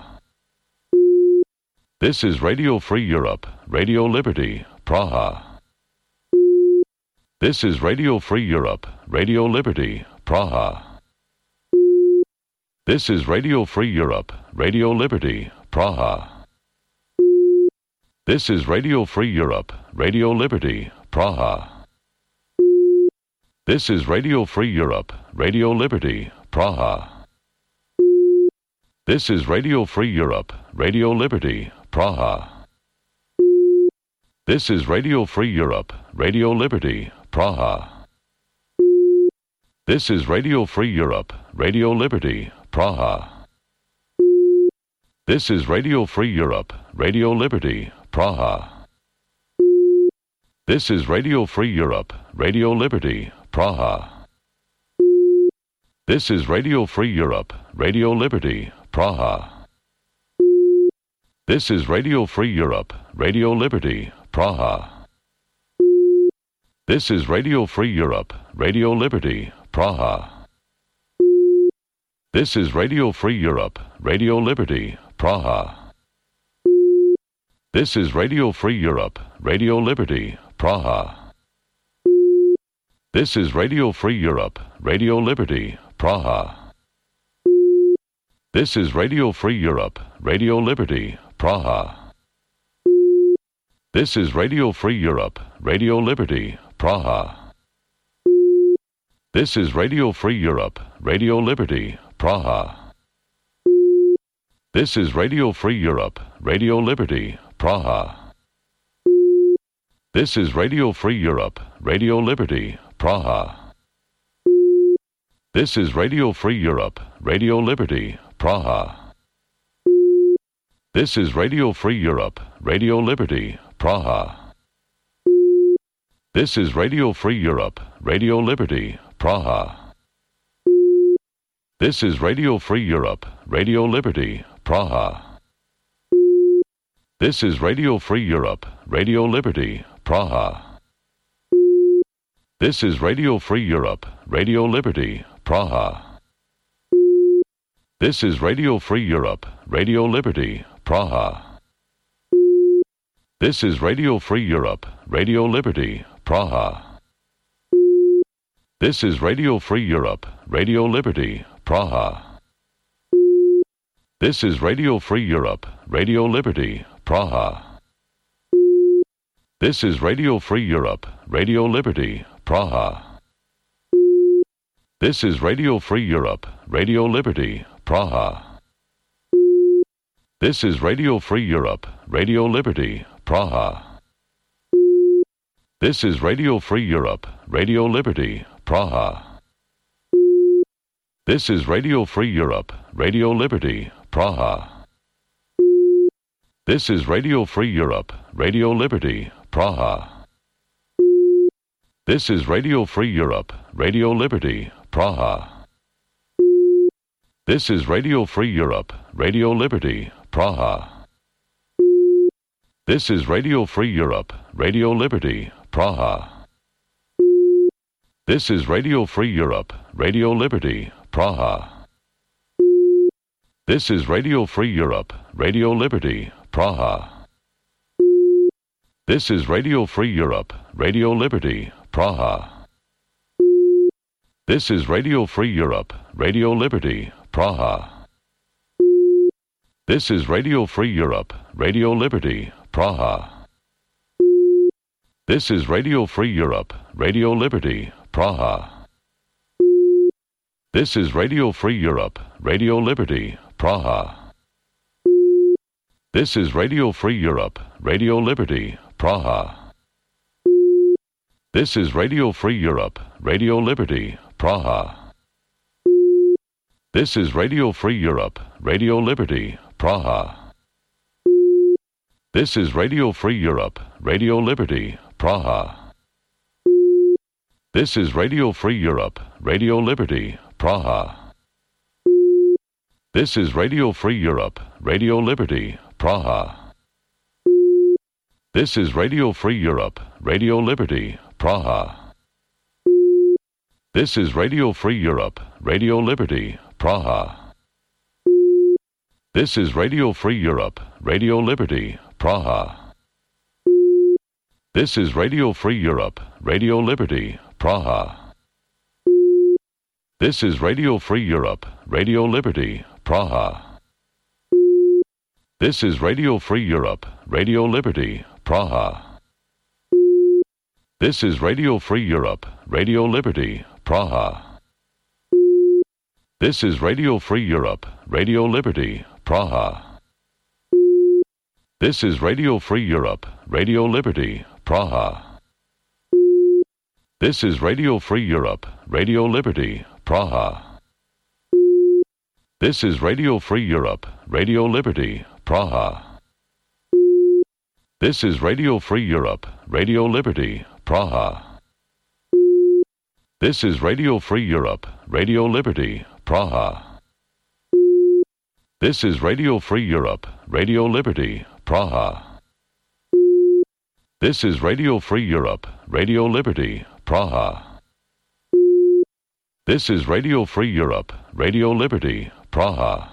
This is Radio Free Europe, Radio Liberty, Praha. This is Radio Free Europe, Radio Liberty, Praha. This is Radio Free Europe, Radio Liberty, Praha. This is Radio Free Europe, Radio Liberty, Praha. This is Radio Free Europe, Radio Liberty, Praha. This is Radio Free Europe, Radio Liberty, Praha. This is Radio Free Europe, Radio Liberty, Praha. This is Radio Free Europe, Radio Liberty, Praha. This is Radio Free Europe, Radio Liberty, Praha. This is Radio Free Europe, Radio Liberty, Praha. This is Radio Free Europe, Radio Liberty, Praha. This is Radio Free Europe, Radio Liberty, Praha. This is Radio Free Europe, Radio Liberty, Praha. This is Radio Free Europe, Radio Liberty, Praha. This is Radio Free Europe, Radio Liberty, Praha. This is Radio Free Europe, Radio Liberty, Praha. This is Radio Free Europe, Radio Liberty, Praha. This is Radio Free Europe, Radio Liberty, Praha. This is Radio Free Europe, Radio Liberty, Praha. This is Radio Free Europe, Radio Liberty, Praha. This is Radio Free Europe, Radio Liberty, Praha. This is Radio Free Europe, Radio Liberty, Praha. This is Radio Free Europe, Radio Liberty, Praha. This is Radio Free Europe, Radio Liberty, Praha. This is Radio Free Europe, Radio Liberty, Praha. This is Radio Free Europe, Radio Liberty, Praha. This is Radio Free Europe, Radio Liberty, Praha. This is Radio Free Europe, Radio Liberty, Praha. This is Radio Free Europe, Radio Liberty, Praha. This is Radio Free Europe, Radio Liberty, Praha. This is Radio Free Europe, Radio Liberty, Praha. This is Radio Free Europe, Radio Liberty, Praha. This is Radio Free Europe, Radio Liberty, Praha. This is Radio Free Europe, Radio Liberty, Praha. This is Radio Free Europe, Radio Liberty, Praha. This is Radio Free Europe, Radio Liberty, Praha. This is Radio Free Europe, Radio Liberty, Praha. This is Radio Free Europe, Radio Liberty, Praha. This is Radio Free Europe, Radio Liberty, Praha. This is Radio Free Europe, Radio Liberty, Praha. This is Radio Free Europe, Radio Liberty, Praha. This is Radio Free Europe, Radio Liberty, Praha. This is Radio Free Europe, Radio Liberty, Praha. This is Radio Free Europe, Radio Liberty, Praha. This is Radio Free Europe, Radio Liberty, Praha. This is Radio Free Europe, Radio Liberty, Praha. This is Radio Free Europe, Radio Liberty, Praha. This is Radio Free Europe, Radio Liberty, Praha. This is Radio Free Europe, Radio Liberty, Praha. This is Radio Free Europe, Radio Liberty, Praha. This is Radio Free Europe, Radio Liberty, Praha. This is Radio Free Europe, Radio Liberty, Praha. This is Radio Free Europe, Radio Liberty, Praha. This is Radio Free Europe, Radio Liberty, Praha. This is Radio Free Europe, Radio Liberty, Praha. This is Radio Free Europe, Radio Liberty, Praha. This is Radio Free Europe, Radio Liberty, Praha. This is Radio Free Europe, Radio Liberty, Praha. This is Radio Free Europe, Radio Liberty, Praha. This is Radio Free Europe, Radio Liberty, Praha. This is Radio Free Europe, Radio Liberty, Praha. This is Radio Free Europe, Radio Liberty, Praha. This is Radio Free Europe, Radio Liberty, Praha. This is Radio Free Europe, Radio Liberty, Praha. This is Radio Free Europe, Radio Liberty, Praha. This is Radio Free Europe, Radio Liberty, Praha. This is Radio Free Europe, Radio Liberty, Praha. This is Radio Free Europe, Radio Liberty, Praha. This is Radio Free Europe, Radio Liberty, Praha.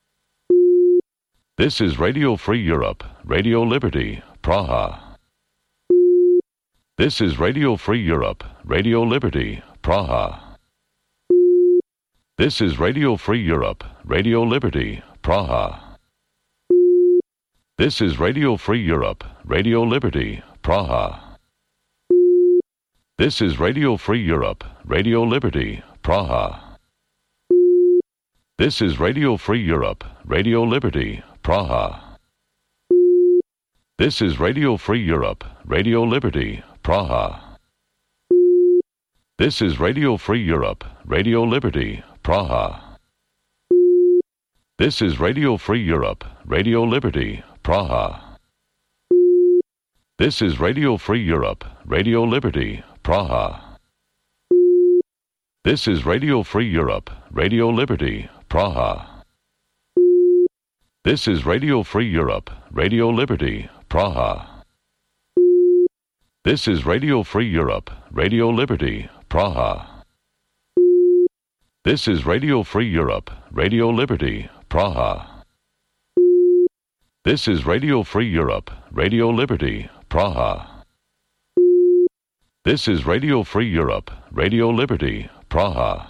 This is Radio Free Europe, Radio Liberty, Praha. This is Radio Free Europe, Radio Liberty, Praha. This is Radio Free Europe, Radio Liberty, Praha. This is Radio Free Europe, Radio Liberty, Praha. This is Radio Free Europe, Radio Liberty, Praha. This is Radio Free Europe, Radio Liberty, Praha. This is Radio Free Europe, Radio Liberty, Praha. This is Radio Free Europe, Radio Liberty, Praha. This is Radio Free Europe, Radio Liberty, Praha. This is Radio Free Europe, Radio Liberty, Praha. This is Radio Free Europe, Radio Liberty, Praha. This is Radio Free Europe, Radio Liberty, Praha. This is Radio Free Europe, Radio Liberty, Praha. This is Radio Free Europe, Radio Liberty, Praha. This is Radio Free Europe, Radio Liberty, Praha. This is Radio Free Europe, Radio Liberty, Praha.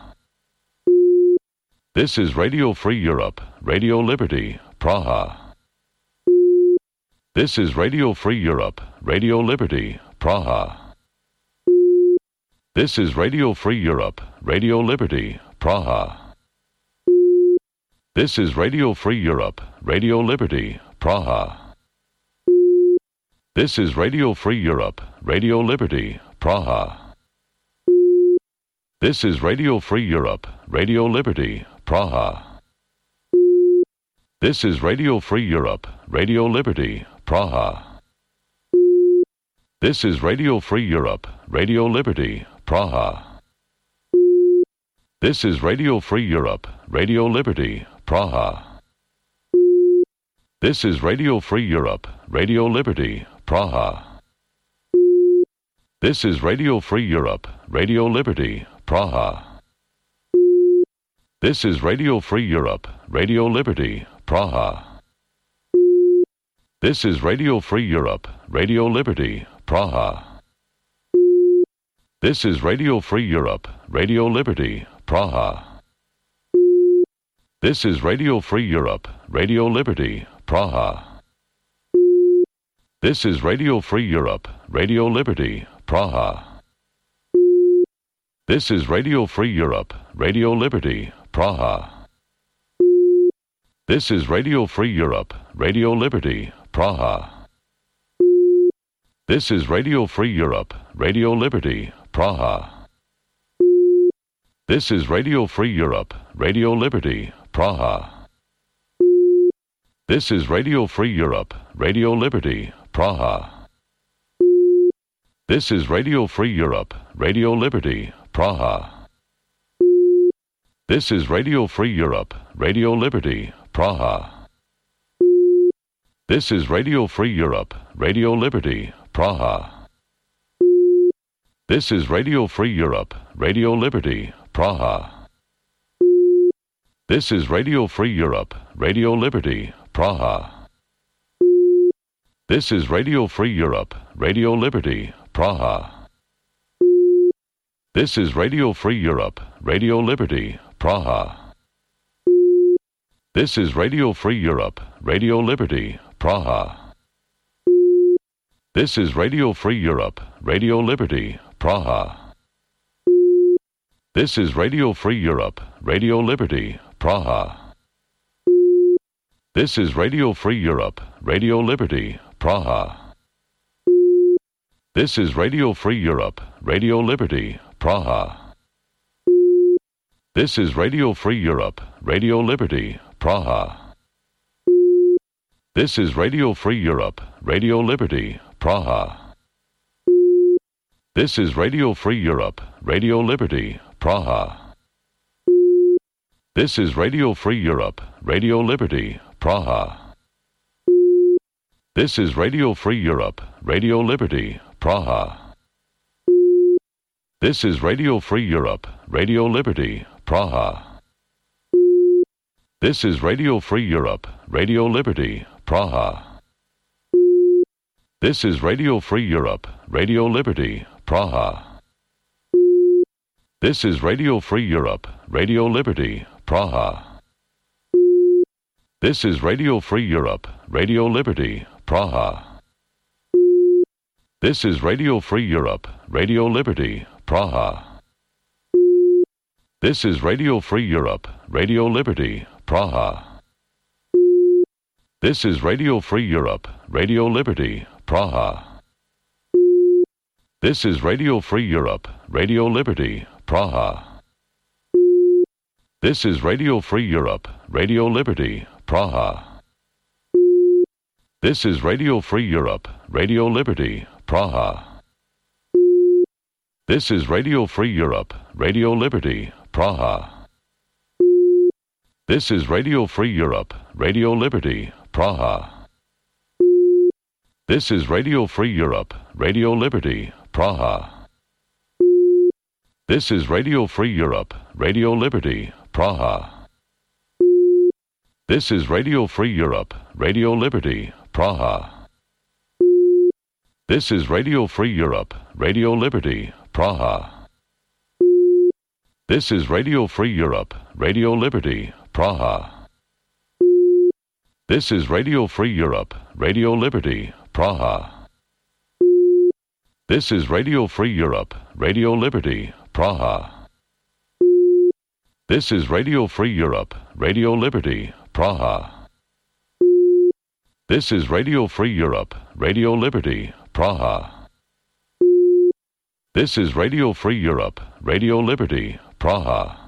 This is Radio Free Europe, Radio Liberty, Praha. This is Radio Free Europe, Radio Liberty, Praha. This is Radio Free Europe, Radio Liberty, Praha. This is Radio Free Europe, Radio Liberty, Praha. This is Radio Free Europe, Radio Liberty, Praha. This is Radio Free Europe, Radio Liberty, Praha. This is Radio Free Europe, Radio Liberty, Praha. This is Radio Free Europe, Radio Liberty, Praha. This is Radio Free Europe, Radio Liberty, Praha. This is Radio Free Europe, Radio Liberty, Praha. This is Radio Free Europe, Radio Liberty, Praha. This is Radio Free Europe, Radio Liberty, Praha. This is Radio Free Europe, Radio Liberty, Praha. This is Radio Free Europe, Radio Liberty, Praha. This is Radio Free Europe, Radio Liberty, Praha. This is Radio Free Europe, Radio Liberty, Praha. This is Radio Free Europe, Radio Liberty, Praha. This is Radio Free Europe, Radio Liberty, Praha. This is Radio Free Europe, Radio Liberty, Praha. This is Radio Free Europe, Radio Liberty, Praha. This is Radio Free Europe, Radio Liberty, Praha. This is Radio Free Europe, Radio Liberty, Praha. This is Radio Free Europe, Radio Liberty, Praha. This is Radio Free Europe, Radio Liberty, Praha. This is Radio Free Europe, Radio Liberty, Praha. This is Radio Free Europe, Radio Liberty, Praha. This is Radio Free Europe, Radio Liberty, Praha. This is Radio Free Europe, Radio Liberty, Praha. This is Radio Free Europe, Radio Liberty, Praha. This is Radio Free Europe, Radio Liberty, Praha. This is Radio Free Europe, Radio Liberty, Praha. This is Radio Free Europe, Radio Liberty, Praha. This is Radio Free Europe, Radio Liberty, Praha. This is Radio Free Europe, Radio Liberty, Praha. This is Radio Free Europe, Radio Liberty, Praha. This is Radio Free Europe, Radio Liberty, Praha. This is Radio Free Europe, Radio Liberty, Praha. This is Radio Free Europe, Radio Liberty, Praha. This is Radio Free Europe, Radio Liberty, Praha. This is Radio Free Europe, Radio Liberty, Praha. This is Radio Free Europe, Radio Liberty, Praha. This is Radio Free Europe, Radio Liberty, Praha. This is Radio Free Europe, Radio Liberty, Praha. This is Radio Free Europe, Radio Liberty, Praha. This is Radio Free Europe, Radio Liberty, Praha. This is Radio Free Europe, Radio Liberty, Praha. This is Radio Free Europe, Radio Liberty, Praha. This is Radio Free Europe, Radio Liberty, Praha. This is Radio Free Europe, Radio Liberty, Praha. This is Radio Free Europe, Radio Liberty, Praha. This is Radio Free Europe, Radio Liberty, Praha. This is Radio Free Europe, Radio Liberty, Praha. This is Radio Free Europe, Radio Liberty, Praha. This is Radio Free Europe, Radio Liberty, Praha. This is Radio Free Europe, Radio Liberty, Praha. This is Radio Free Europe, Radio Liberty, Praha. This is Radio Free Europe, Radio Liberty, Praha. This is Radio Free Europe, Radio Liberty, Praha. This is Radio Free Europe, Radio Liberty, Praha. This is Radio Free Europe, Radio Liberty, Praha. This is Radio Free Europe, Radio Liberty, Praha.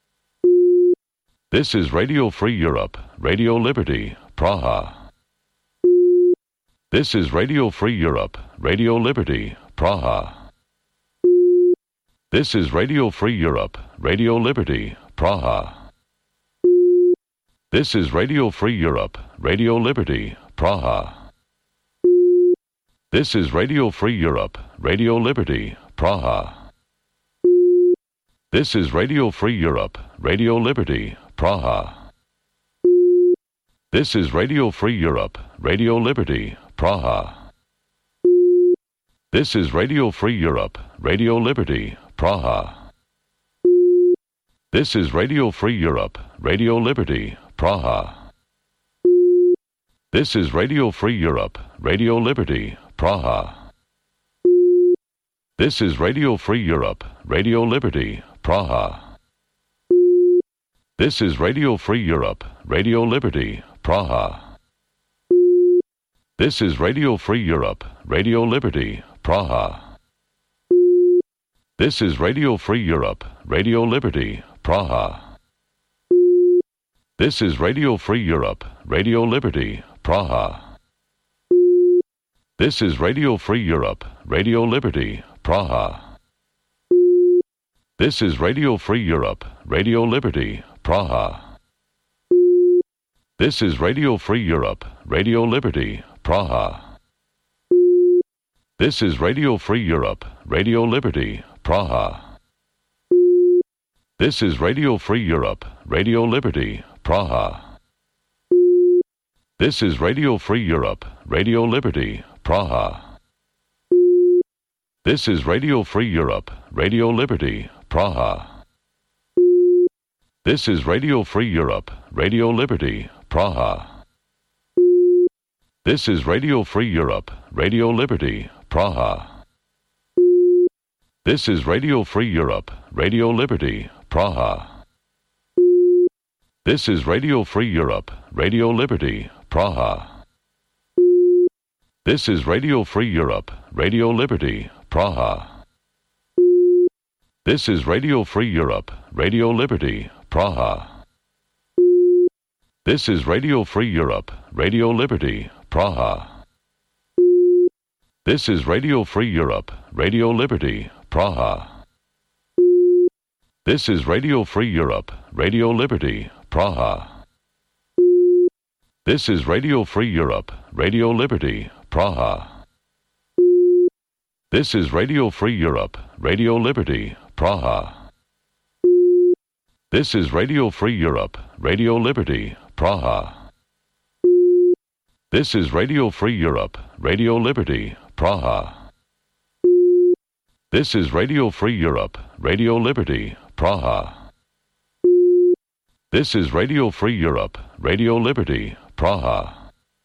This is Radio Free Europe, Radio Liberty, Praha. This is Radio Free Europe, Radio Liberty, Praha. This is Radio Free Europe, Radio Liberty, Praha. This is Radio Free Europe, Radio Liberty, Praha. This is Radio Free Europe, Radio Liberty, Praha. This is Radio Free Europe, Radio Liberty, Praha. This is Radio Free Europe, Radio Liberty, Praha. This is Radio Free Europe, Radio Liberty, Praha. This is Radio Free Europe, Radio Liberty, Praha. This is Radio Free Europe, Radio Liberty, Praha. This is Radio Free Europe, Radio Liberty, Praha. This is Radio Free Europe, Radio Liberty, Praha. This is Radio Free Europe, Radio Liberty, Praha. This is Radio Free Europe, Radio Liberty, Praha. This is Radio Free Europe, Radio Liberty, Praha. This is Radio Free Europe, Radio Liberty, Praha. This is Radio Free Europe, Radio Liberty, Praha. This is Radio Free Europe, Radio Liberty, Praha. This is Radio Free Europe, Radio Liberty, Praha. This is Radio Free Europe, Radio Liberty, Praha. This is Radio Free Europe, Radio Liberty, Praha. This is Radio Free Europe, Radio Liberty, Praha. This is Radio Free Europe, Radio Liberty, Praha. This is Radio Free Europe, Radio Liberty, Praha. This is Radio Free Europe, Radio Liberty, Praha. This is Radio Free Europe, Radio Liberty, Praha. This is Radio Free Europe, Radio Liberty, Praha. This is Radio Free Europe, Radio Liberty, Praha. This is Radio Free Europe, Radio Liberty, Praha. This is Radio Free Europe, Radio Liberty, Praha. This is Radio Free Europe, Radio Liberty, Praha. This is Radio Free Europe, Radio Liberty, Praha. This is Radio Free Europe, Radio Liberty, Praha. This is Radio Free Europe, Radio Liberty, Praha. This is Radio Free Europe, Radio Liberty, Praha. This is Radio Free Europe, Radio Liberty, Praha. This is Radio Free Europe, Radio Liberty, Praha.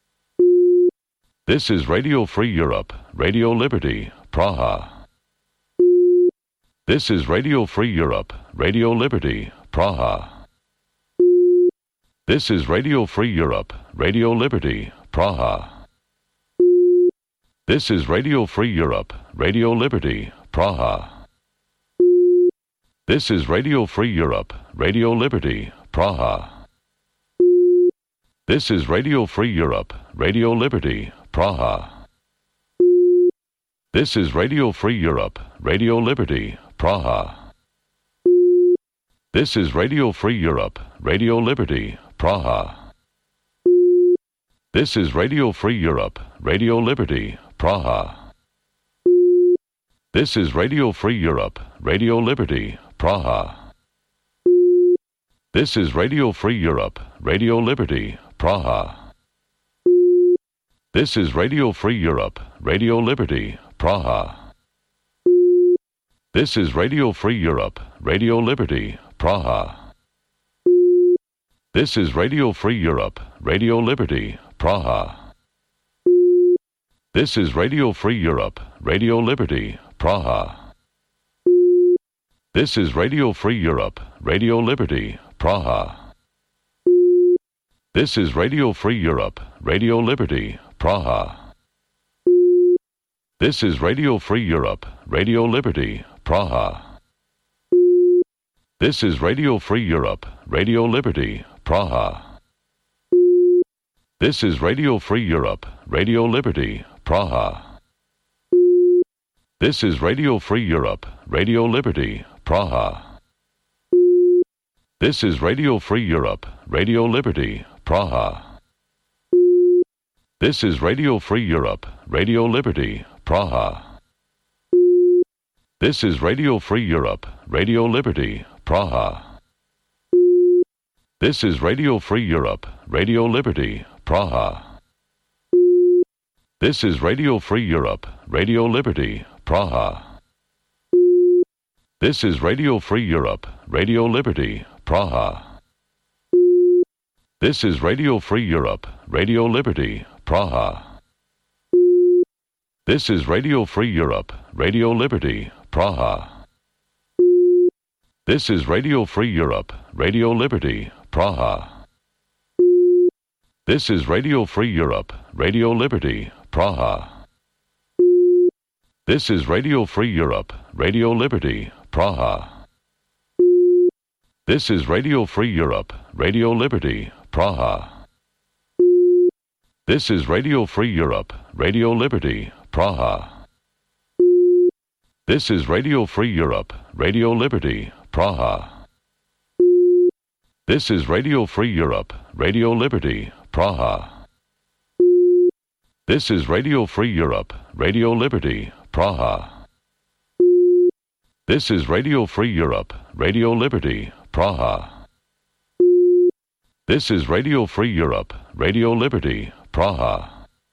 This is Radio Free Europe, Radio Liberty, Praha. This is Radio Free Europe, Radio Liberty, Praha. This is Radio Free Europe, Radio Liberty, Praha. This is Radio Free Europe, Radio Liberty, Praha. This is Radio Free Europe, Radio Liberty, Praha. This is Radio Free Europe, Radio Liberty, Praha. This is Radio Free Europe, Radio Liberty, Praha. This is Radio Free Europe, Radio Liberty, Praha. This is Radio Free Europe, Radio Liberty, Praha. This is Radio Free Europe, Radio Liberty, Praha. This is Radio Free Europe, Radio Liberty, Praha. This is Radio Free Europe, Radio Liberty, Praha. This is Radio Free Europe, Radio Liberty, Praha. This is Radio Free Europe, Radio Liberty, Praha. This is Radio Free Europe, Radio Liberty, Praha. This is Radio Free Europe, Radio Liberty, Praha. This is Radio Free Europe, Radio Liberty, Praha. This is Radio Free Europe, Radio Liberty, Praha. This is Radio Free Europe, Radio Liberty, Praha. This is Radio Free Europe, Radio Liberty, Praha. This is Radio Free Europe, Radio Liberty, Praha. This is Radio Free Europe, Radio Liberty, Praha. This is Radio Free Europe, Radio Liberty, Praha. This is Radio Free Europe, Radio Liberty, Praha. This is Radio Free Europe, Radio Liberty, Praha. This is Radio Free Europe, Radio Liberty, Praha. This is Radio Free Europe, Radio Liberty, Praha. This is Radio Free Europe, Radio Liberty, Praha. This is Radio Free Europe, Radio Liberty, Praha. This is Radio Free Europe, Radio Liberty, Praha. This is Radio Free Europe, Radio Liberty, Praha. This is Radio Free Europe, Radio Liberty, Praha. This is Radio Free Europe, Radio Liberty, Praha. This is Radio Free Europe, Radio Liberty, Praha. This is Radio Free Europe, Radio Liberty, Praha. This is Radio Free Europe, Radio Liberty, Praha. This is Radio Free Europe, Radio Liberty, Praha. This is Radio Free Europe, Radio Liberty, Praha. This is Radio Free Europe, Radio Liberty, Praha.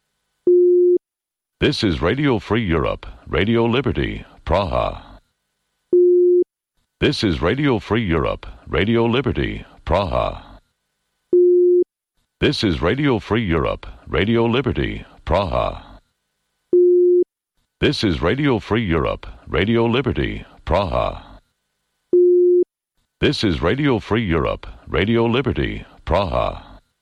This is Radio Free Europe, Radio Liberty, Praha. This is Radio Free Europe, Radio Liberty, Praha. This is Radio Free Europe, Radio Liberty, Praha. This is Radio Free Europe, Radio Liberty, Praha. This is Radio Free Europe, Radio Liberty, Praha.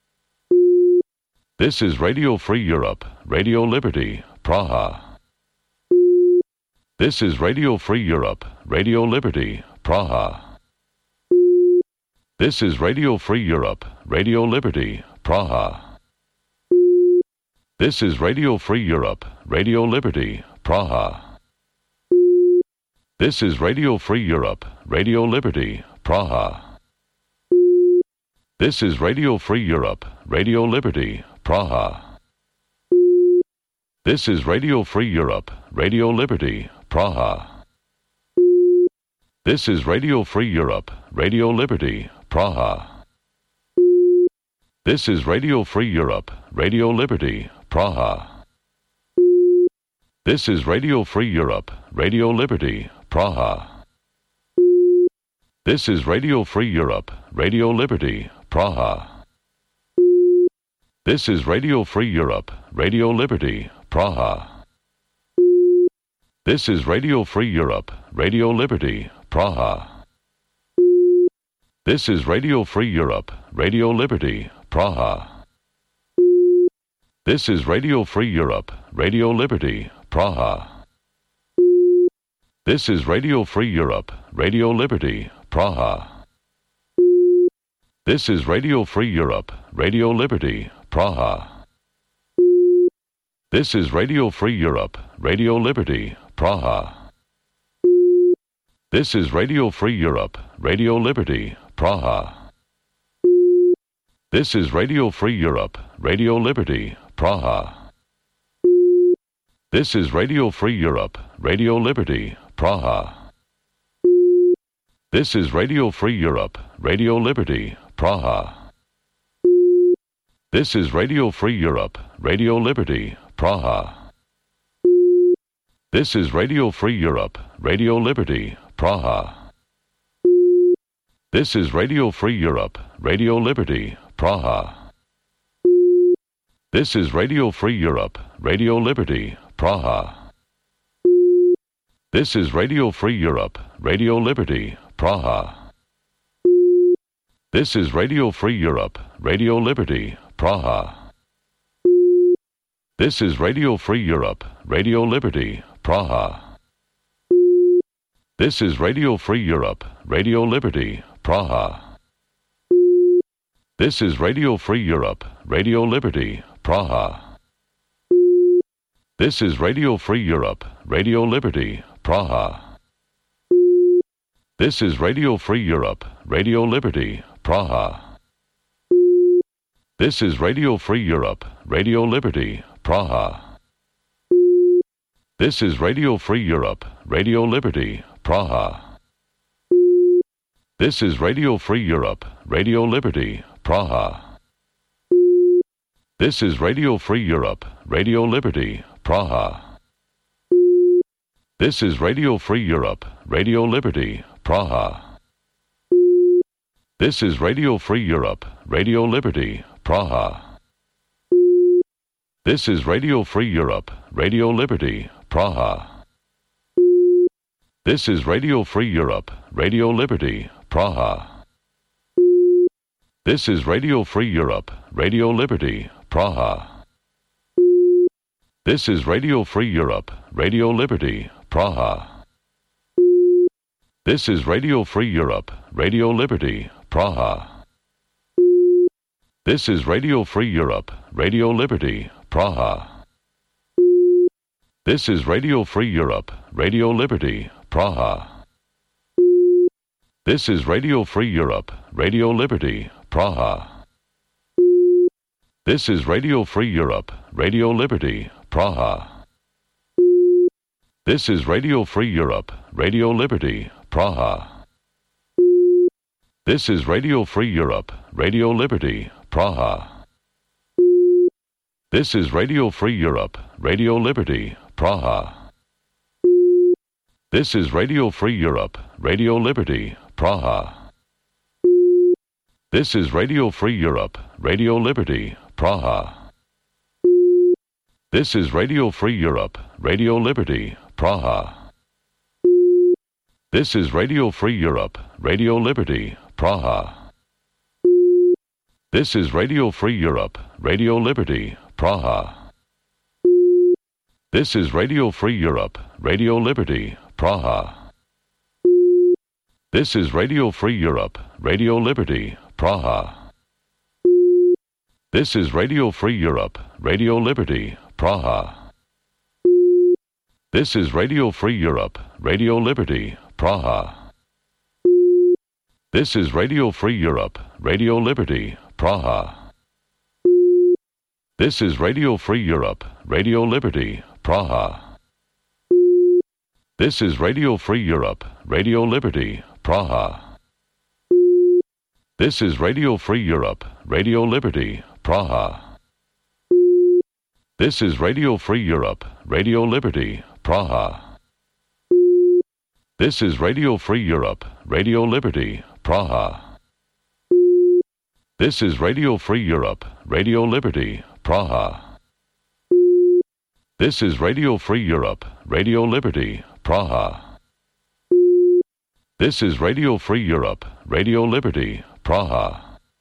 This is Radio Free Europe, Radio Liberty, Praha. This is Radio Free Europe, Radio Liberty, Praha. This is Radio Free Europe, Radio Liberty, Praha. This is Radio Free Europe, Radio Liberty, Praha. This is Radio Free Europe, Radio Liberty, Praha. This is Radio Free Europe, Radio Liberty, Praha. This is Radio Free Europe, Radio Liberty, Praha. This is Radio Free Europe, Radio Liberty, Praha. This is Radio Free Europe, Radio Liberty, Praha. This is Radio Free Europe, Radio Liberty, Praha. This is Radio Free Europe, Radio Liberty, Praha. This is Radio Free Europe, Radio Liberty, Praha. This is Radio Free Europe, Radio Liberty, Praha. This is Radio Free Europe, Radio Liberty, Praha. This is Radio Free Europe, Radio Liberty, Praha. This is Radio Free Europe, Radio Liberty, Praha. This is Radio Free Europe, Radio Liberty, Praha. This is Radio Free Europe, Radio Liberty, Praha. This is Radio Free Europe, Radio Liberty, Praha. This is Radio Free Europe, Radio Liberty, Praha. This is Radio Free Europe, Radio Liberty, Praha. This is Radio Free Europe, Radio Liberty, Praha. This is Radio Free Europe, Radio Liberty, Praha. This is Radio Free Europe, Radio Liberty, Praha. This is Radio Free Europe, Radio Liberty, Praha. This is Radio Free Europe, Radio Liberty, Praha. This is Radio Free Europe, Radio Liberty, Praha. This is Radio Free Europe, Radio Liberty, Praha. This is Radio Free Europe, Radio Liberty, Praha. This is Radio Free Europe, Radio Liberty, Praha. This is Radio Free Europe, Radio Liberty, Praha. This is Radio Free Europe, Radio Liberty, Praha. This is Radio Free Europe, Radio Liberty, Praha. This is Radio Free Europe, Radio Liberty, Praha. This is Radio Free Europe, Radio Liberty, Praha. This is Radio Free Europe, Radio Liberty, Praha. This is Radio Free Europe, Radio Liberty, Praha. This is Radio Free Europe, Radio Liberty, Praha. This is Radio Free Europe, Radio Liberty, Praha. This is Radio Free Europe, Radio Liberty, Praha. This is Radio Free Europe, Radio Liberty, Praha. This is Radio Free Europe, Radio Liberty, Praha. This is Radio Free Europe, Radio Liberty, Praha. This is Radio Free Europe, Radio Liberty, Praha. This is Radio Free Europe, Radio Liberty, Praha. This is Radio Free Europe, Radio Liberty, Praha. This is Radio Free Europe, Radio Liberty, Praha. This is Radio Free Europe, Radio Liberty, Praha. This is Radio Free Europe, Radio Liberty, Praha. This is Radio Free Europe, Radio Liberty, Praha. This is Radio Free Europe, Radio Liberty, Praha. This is Radio Free Europe, Radio Liberty, Praha. This is Radio Free Europe, Radio Liberty, Praha. This is Radio Free Europe, Radio Liberty, Praha. This is Radio Free Europe, Radio Liberty, Praha. This is Radio Free Europe, Radio Liberty, Praha. This is Radio Free Europe, Radio Liberty, Praha. This is Radio Free Europe, Radio Liberty, Praha. This is Radio Free Europe, Radio Liberty, Praha. This is Radio Free Europe, Radio Liberty, Praha. This is Radio Free Europe, Radio Liberty, Praha. This is Radio Free Europe, Radio Liberty, Praha. This is Radio Free Europe, Radio Liberty, Praha. This is Radio Free Europe, Radio Liberty, Praha. This is Radio Free Europe, Radio Liberty, Praha. This is Radio Free Europe, Radio Liberty, Praha. This is Radio Free Europe, Radio Liberty, Praha. This is Radio Free Europe, Radio Liberty, Praha. This is Radio Free Europe, Radio Liberty, Praha.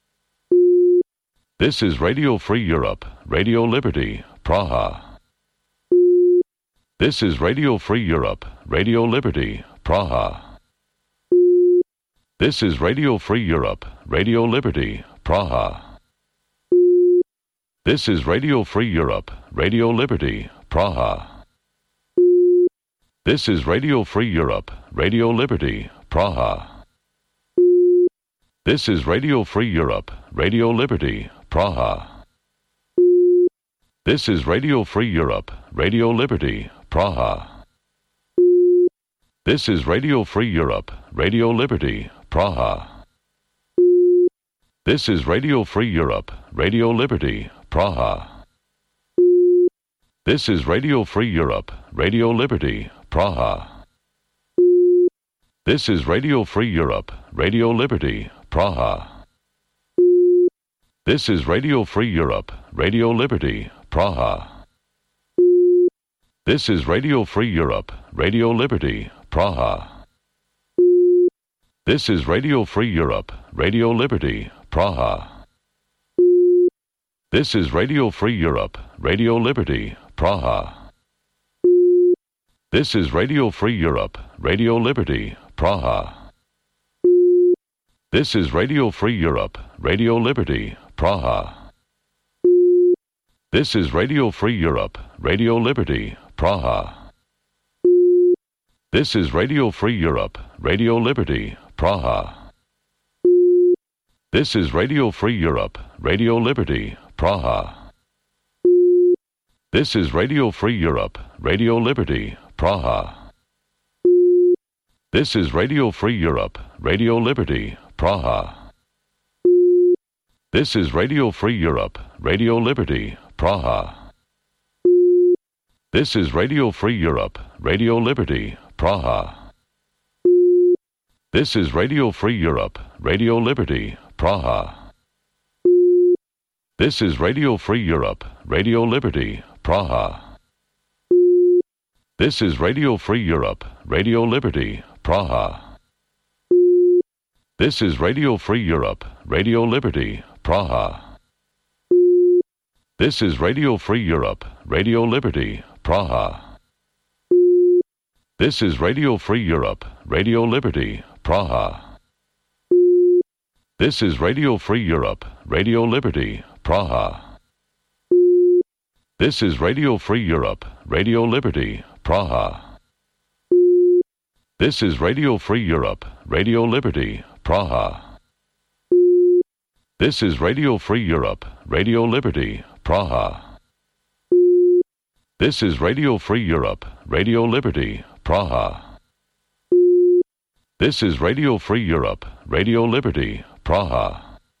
This is Radio Free Europe, Radio Liberty, Praha. This is Radio Free Europe, Radio Liberty, Praha. This is Radio Free Europe, Radio Liberty, Praha. This is Radio Free Europe, Radio Liberty, Praha. This is Radio Free Europe, Radio Liberty, Praha. This is Radio Free Europe, Radio Liberty, Praha. This is Radio Free Europe, Radio Liberty, Praha. This is Radio Free Europe, Radio Liberty, Praha. This is Radio Free Europe, Radio Liberty, Praha. This is Radio Free Europe, Radio Liberty, Praha. This is Radio Free Europe, Radio Liberty, Praha. This is Radio Free Europe, Radio Liberty, Praha. This is Radio Free Europe, Radio Liberty, Praha. This is Radio Free Europe, Radio Liberty, Praha. This is Radio Free Europe, Radio Liberty, Praha. This is Radio Free Europe, Radio Liberty, Praha. This is Radio Free Europe, Radio Liberty, Praha. This is Radio Free Europe, Radio Liberty, Praha. This is Radio Free Europe, Radio Liberty, Praha. This is Radio Free Europe, Radio Liberty, Praha. This is Radio Free Europe, Radio Liberty, Praha. This is Radio Free Europe, Radio Liberty, Praha. This is Radio Free Europe, Radio Liberty, Praha. This is Radio Free Europe, Radio Liberty, Praha. This is Radio Free Europe, Radio Liberty, Praha. This is Radio Free Europe, Radio Liberty, Praha. This is Radio Free Europe, Radio Liberty, Praha. This is Radio Free Europe, Radio Liberty, Praha. This is Radio Free Europe, Radio Liberty, Praha. This is Radio Free Europe, Radio Liberty, Praha. This is Radio Free Europe, Radio Liberty, Praha. This is Radio Free Europe, Radio Liberty, Praha. This is Radio Free Europe, Radio Liberty, Praha. This is Radio Free Europe, Radio Liberty, Praha. This is Radio Free Europe, Radio Liberty, Praha. This is Radio Free Europe, Radio Liberty, Praha.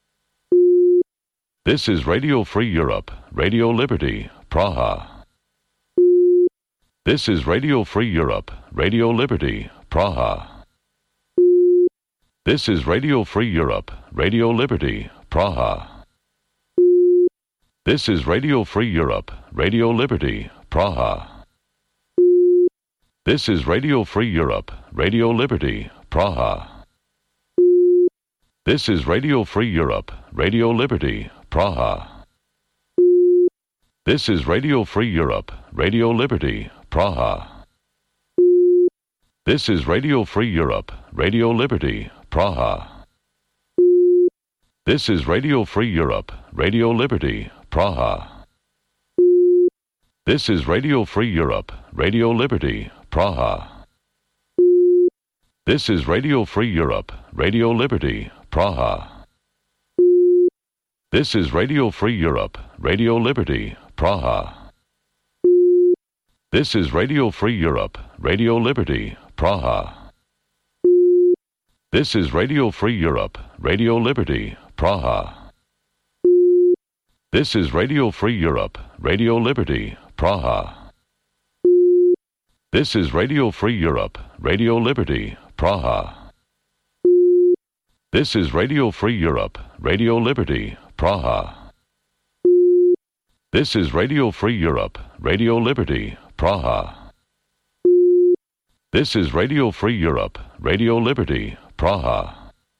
This is Radio Free Europe, Radio Liberty, Praha. This is Radio Free Europe, Radio Liberty, Praha. This is Radio Free Europe, Radio Liberty, Praha. This is Radio Free Europe, Radio Liberty, Praha. This is Radio Free Europe, Radio Liberty, Praha. This is Radio Free Europe, Radio Liberty, Praha. This is Radio Free Europe, Radio Liberty, Praha. This is Radio Free Europe, Radio Liberty, Praha. This is Radio Free Europe, Radio Liberty, Praha. This is Radio Free Europe, Radio Liberty, Praha. This is Radio Free Europe, Radio Liberty, Praha. This is Radio Free Europe, Radio Liberty, Praha. This is Radio Free Europe, Radio Liberty, Praha. This is Radio Free Europe, Radio Liberty, Praha. This is Radio Free Europe, Radio Liberty, Praha. This is Radio Free Europe, Radio Liberty, Praha. This is Radio Free Europe, Radio Liberty, Praha. This is Radio Free Europe, Radio Liberty, Praha. This is Radio Free Europe, Radio Liberty, Praha.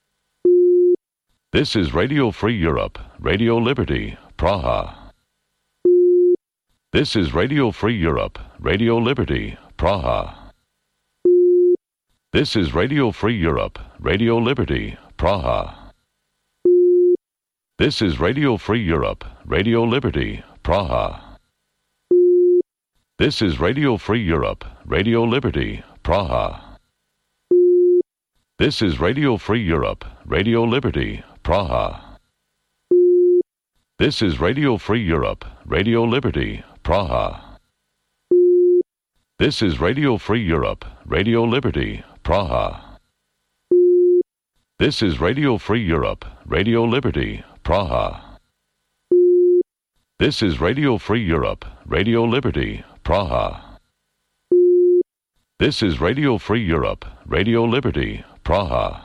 This is Radio Free Europe, Radio Liberty, Praha. This is Radio Free Europe, Radio Liberty, Praha. This is Radio Free Europe, Radio Liberty, Praha. This is Radio Free Europe, Radio Liberty, Praha. This is Radio Free Europe, Radio Liberty, Praha. This is Radio Free Europe, Radio Liberty, Praha. This is Radio Free Europe, Radio Liberty, Praha. This is Radio Free Europe, Radio Liberty, Praha. This is Radio Free Europe, Radio Liberty, Praha. This is Radio Free Europe, Radio Liberty, Praha. This is Radio Free Europe, Radio Liberty, Praha.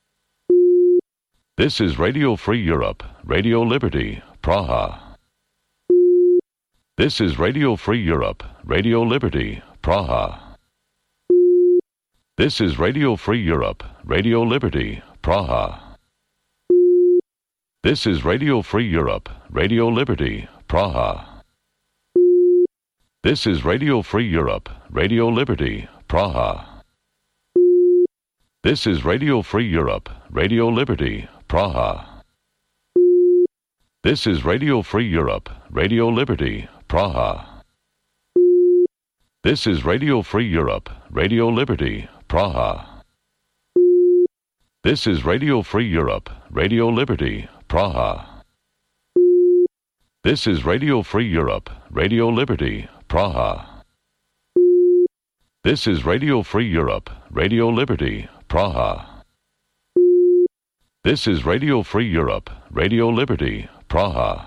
This is Radio Free Europe, Radio Liberty, Praha. This is Radio Free Europe, Radio Liberty, Praha. This is Radio Free Europe, Radio Liberty, Praha. This is Radio Free Europe, Radio Liberty, Praha. This is Radio Free Europe, Radio Liberty, Praha. This is Radio Free Europe, Radio Liberty, Praha. This is Radio Free Europe, Radio Liberty, Praha. This is Radio Free Europe, Radio Liberty, Praha. This is Radio Free Europe, Radio Liberty, Praha. This is Radio Free Europe, Radio Liberty, Praha. This is Radio Free Europe, Radio Liberty, Praha. This is Radio Free Europe, Radio Liberty, Praha.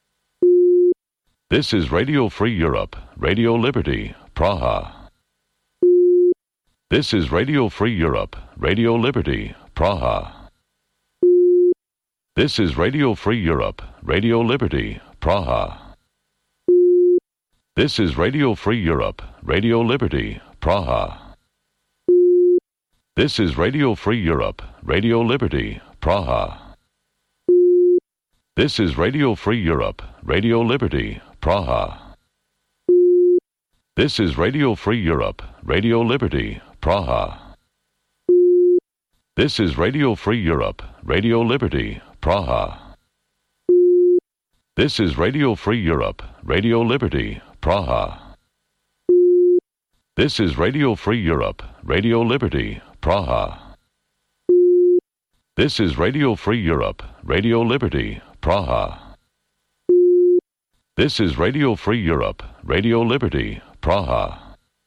This is Radio Free Europe, Radio Liberty, Praha. This is Radio Free Europe, Radio Liberty, Praha. This is Radio Free Europe, Radio Liberty, Praha. This is Radio Free Europe, Radio Liberty, Praha. This is Radio Free Europe, Radio Liberty, Praha. This is Radio Free Europe, Radio Liberty, Praha. This is Radio Free Europe, Radio Liberty, Praha. This is Radio Free Europe, Radio Liberty, Praha. This is Radio Free Europe, Radio Liberty, Praha. This is Radio Free Europe, Radio Liberty, Praha. This is Radio Free Europe, Radio Liberty, Praha. This is Radio Free Europe, Radio Liberty, Praha.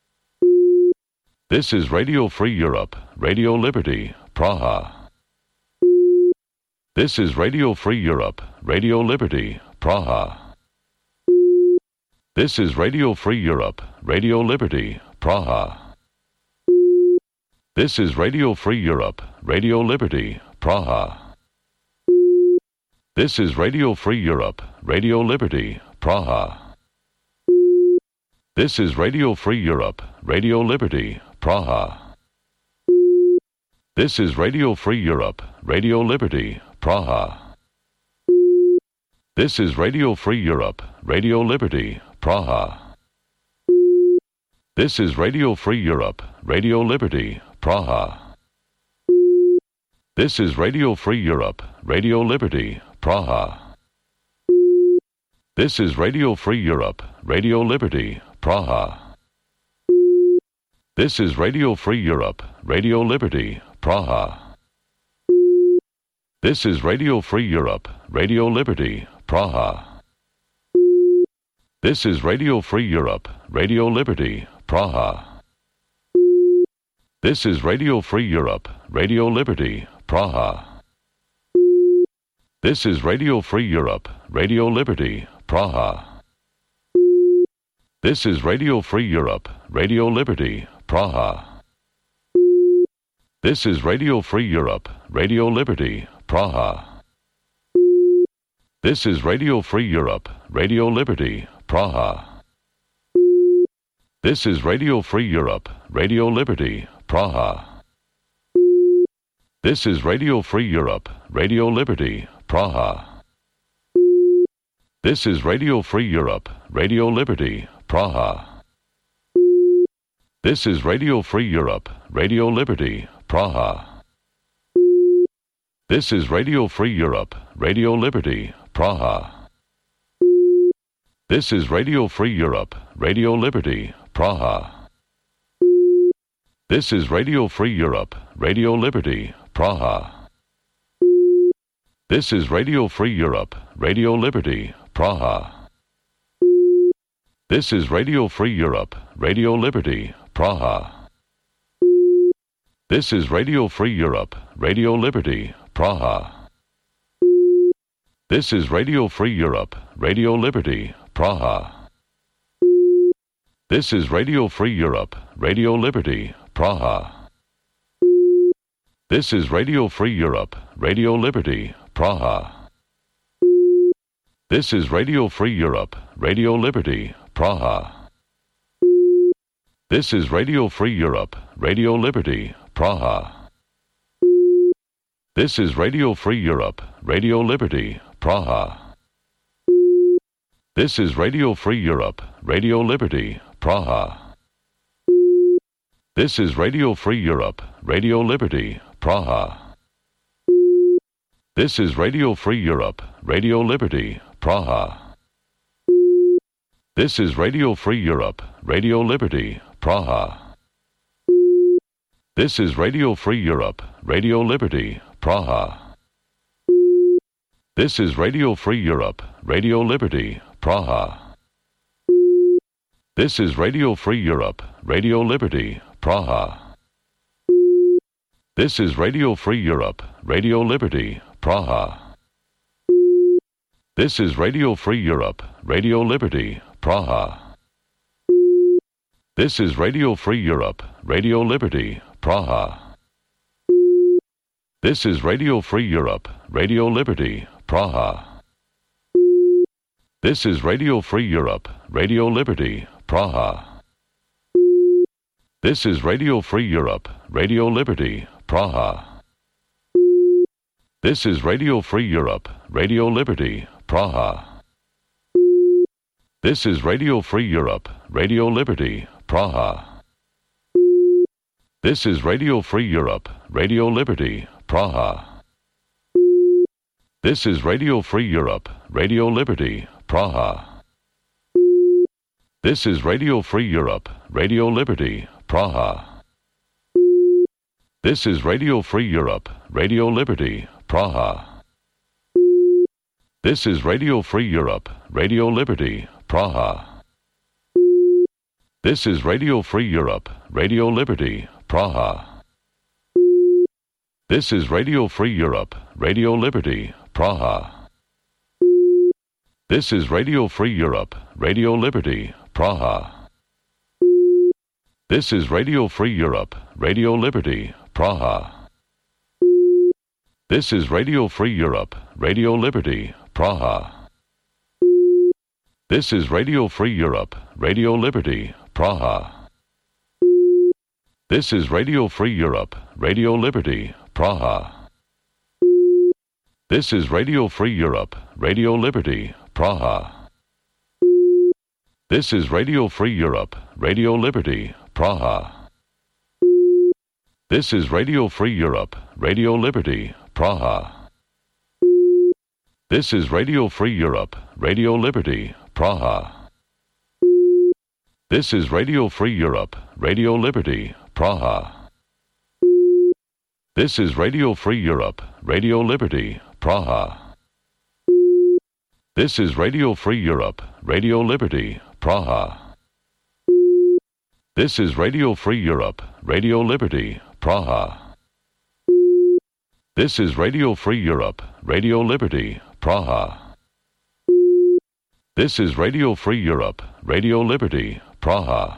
This is Radio Free Europe, Radio Liberty, Praha. This is Radio Free Europe, Radio Liberty, Praha. This is Radio Free Europe, Radio Liberty, Praha. This is Radio Free Europe, Radio Liberty, Praha. This is Radio Free Europe, Radio Liberty, Praha. This is Radio Free Europe, Radio Liberty, Praha. This is Radio Free Europe, Radio Liberty, Praha. This is Radio Free Europe, Radio Liberty, Praha. This is Radio Free Europe, Radio Liberty, Praha. This is Radio Free Europe, Radio Liberty, Praha. This is Radio Free Europe, Radio Liberty, Praha. This is Radio Free Europe, Radio Liberty, Praha. This is Radio Free Europe, Radio Liberty, Praha. This is Radio Free Europe, Radio Liberty, Praha. This is Radio Free Europe, Radio Liberty, Praha. This is Radio Free Europe, Radio Liberty, Praha. This is Radio Free Europe, Radio Liberty, Praha. This is Radio Free Europe, Radio Liberty, Praha. This is Radio Free Europe, Radio Liberty, Praha. This is Radio Free Europe, Radio Liberty, Praha. This is Radio Free Europe, Radio Liberty, Praha. This is Radio Free Europe, Radio Liberty, Praha. This is Radio Free Europe, Radio Liberty, Praha. This is Radio Free Europe, Radio Liberty, Praha. This is Radio Free Europe, Radio Liberty, Praha. This is Radio Free Europe, Radio Liberty, Praha. This is Radio Free Europe, Radio Liberty, Praha. This is Radio Free Europe, Radio Liberty, Praha. This is Radio Free Europe, Radio Liberty, Praha. This is Radio Free Europe, Radio Liberty, Praha. This is Radio Free Europe, Radio Liberty, Praha. This is Radio Free Europe, Radio Liberty, Praha. This is Radio Free Europe, Radio Liberty, Praha. This is Radio Free Europe, Radio Liberty, Praha. This is Radio Free Europe, Radio Liberty, Praha. This is Radio Free Europe, Radio Liberty, Praha. This is Radio Free Europe, Radio Liberty, Praha. This is Radio Free Europe, Radio Liberty, Praha. This is Radio Free Europe, Radio Liberty, Praha. This is Radio Free Europe, Radio Liberty, Praha. This is Radio Free Europe, Radio Liberty, Praha. This is Radio Free Europe, Radio Liberty, Praha. This is Radio Free Europe, Radio Liberty, Praha. This is Radio Free Europe, Radio Liberty, Praha. This is Radio Free Europe, Radio Liberty, Praha. This is Radio Free Europe, Radio Liberty, Praha. This is Radio Free Europe, Radio Liberty, Praha. This is Radio Free Europe, Radio Liberty, Praha. This is Radio Free Europe, Radio Liberty, Praha. This is Radio Free Europe, Radio Liberty, Praha. This is Radio Free Europe, Radio Liberty, Praha. This is Radio Free Europe, Radio Liberty, Praha. This is Radio Free Europe, Radio Liberty, Praha. This is Radio Free Europe, Radio Liberty, Praha. This is Radio Free Europe, Radio Liberty, Praha. This is Radio Free Europe, Radio Liberty, Praha. This is Radio Free Europe, Radio Liberty, Praha. This is Radio Free Europe, Radio Liberty, Praha. This is Radio Free Europe, Radio Liberty, Praha. This is Radio Free Europe, Radio Liberty, Praha. This is Radio Free Europe, Radio Liberty, Praha. This is Radio Free Europe, Radio Liberty, Praha. This is Radio Free Europe, Radio Liberty, Praha. This is Radio Free Europe, Radio Liberty, Praha. This is Radio Free Europe, Radio Liberty, Praha. This is Radio Free Europe, Radio Liberty, Praha. This is Radio Free Europe, Radio Liberty, Praha. This is Radio Free Europe, Radio Liberty, Praha. This is Radio Free Europe, Radio Liberty, Praha. This is Radio Free Europe, Radio Liberty, Praha. This is Radio Free Europe, Radio Liberty, Praha. This is Radio Free Europe, Radio Liberty, Praha.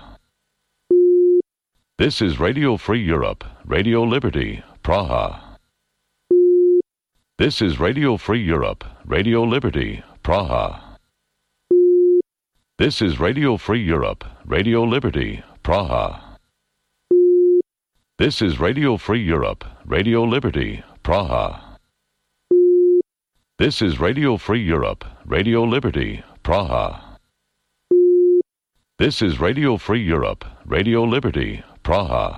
This is Radio Free Europe, Radio Liberty, Praha. This is Radio Free Europe, Radio Liberty, Praha. This is Radio Free Europe, Radio Liberty, Praha. This is Radio Free Europe, Radio Liberty, Praha. This is Radio Free Europe, Radio Liberty, Praha. This is Radio Free Europe, Radio Liberty, Praha.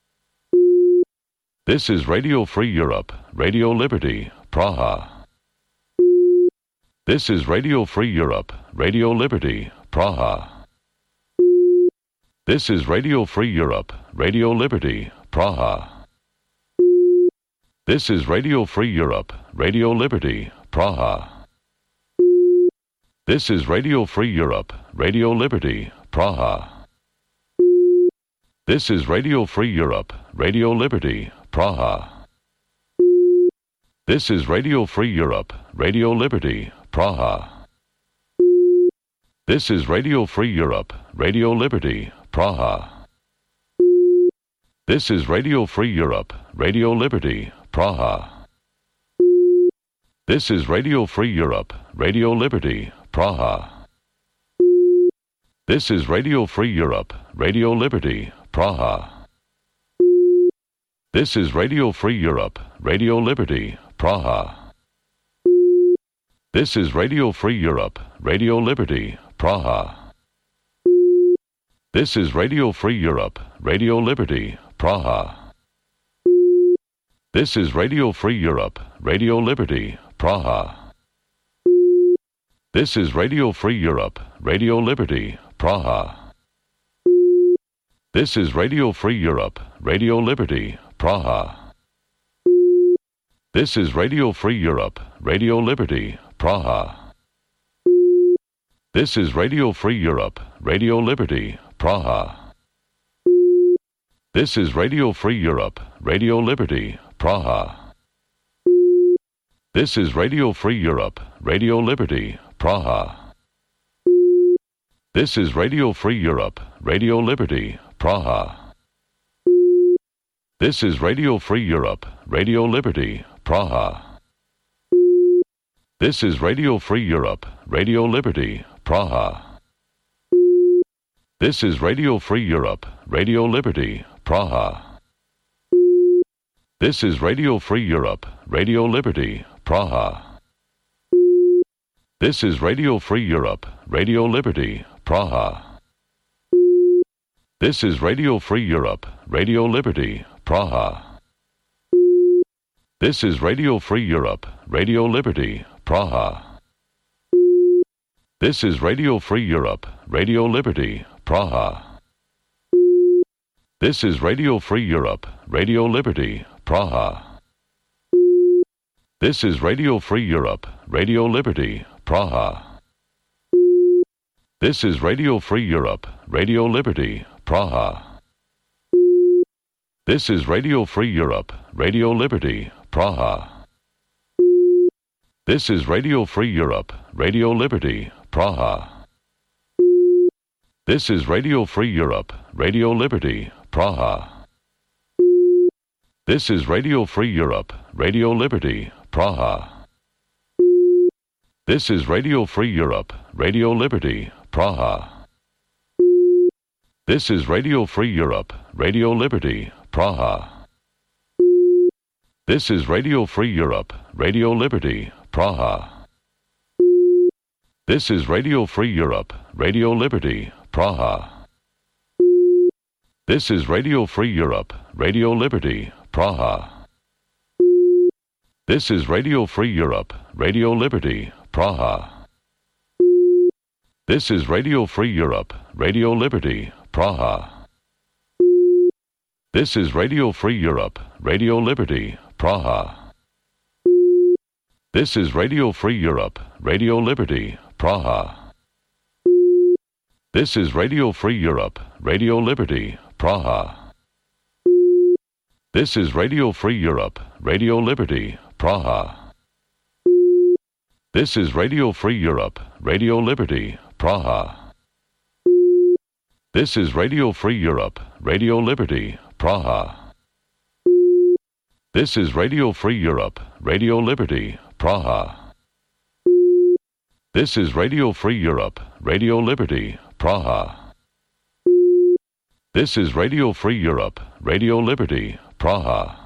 This is Radio Free Europe, Radio Liberty, Praha. This is Radio Free Europe, Radio Liberty, Praha. This is Radio Free Europe, Radio Liberty, Praha. This is Radio Free Europe, Radio Liberty, Praha. This is Radio Free Europe, Radio Liberty, Praha. This is Radio Free Europe, Radio Liberty, Praha. This is Radio Free Europe, Radio Liberty, Praha. This is Radio Free Europe, Radio Liberty, Praha. This is Radio Free Europe, Radio Liberty, Praha. This is Radio Free Europe, Radio Liberty, Praha. This is Radio Free Europe, Radio Liberty, Praha. This is Radio Free Europe, Radio Liberty, Praha. This is Radio Free Europe, Radio Liberty, Praha. This is Radio Free Europe, Radio Liberty, Praha. This is Radio Free Europe, Radio Liberty, Praha. This is Radio Free Europe, Radio Liberty, Praha. This is Radio Free Europe, Radio Liberty, Praha. This is Radio Free Europe, Radio Liberty, Praha. This is Radio Free Europe, Radio Liberty, Praha. This is Radio Free Europe, Radio Liberty, Praha. This is Radio Free Europe, Radio Liberty, Praha. This is Radio Free Europe, Radio Liberty, Praha. This is Radio Free Europe, Radio Liberty, Praha. This is Radio Free Europe, Radio Liberty, Praha. This is Radio Free Europe, Radio Liberty, Praha. This is Radio Free Europe, Radio Liberty, Praha. This is Radio Free Europe, Radio Liberty, Praha. This is Radio Free Europe, Radio Liberty, Praha. This is Radio Free Europe, Radio Liberty, Praha. This is Radio Free Europe, Radio Liberty, Praha. This is Radio Free Europe, Radio Liberty, Praha. This is Radio Free Europe, Radio Liberty, Praha. This is Radio Free Europe, Radio Liberty, Praha. This is Radio Free Europe, Radio Liberty, Praha. This is Radio Free Europe, Radio Liberty, Praha. This is Radio Free Europe, Radio Liberty, Praha. This is Radio Free Europe, Radio Liberty, Praha. This is Radio Free Europe, Radio Liberty, Praha. This is Radio Free Europe, Radio Liberty, Praha. This is Radio Free Europe, Radio Liberty, Praha. This is Radio Free Europe, Radio Liberty, Praha. This is Radio Free Europe, Radio Liberty, Praha. This is Radio Free Europe, Radio Liberty, Praha. This is Radio Free Europe, Radio Liberty, Praha. This is Radio Free Europe, Radio Liberty, Praha. This is Radio Free Europe, Radio Liberty, Praha. This is Radio Free Europe, Radio Liberty, Praha. This is Radio Free Europe, Radio Liberty, Praha. This is Radio Free Europe, Radio Liberty, Praha. This is Radio Free Europe, Radio Liberty, Praha. This is Radio Free Europe, Radio Liberty, Praha. This is Radio Free Europe, Radio Liberty, Praha. This is Radio Free Europe, Radio Liberty, Praha.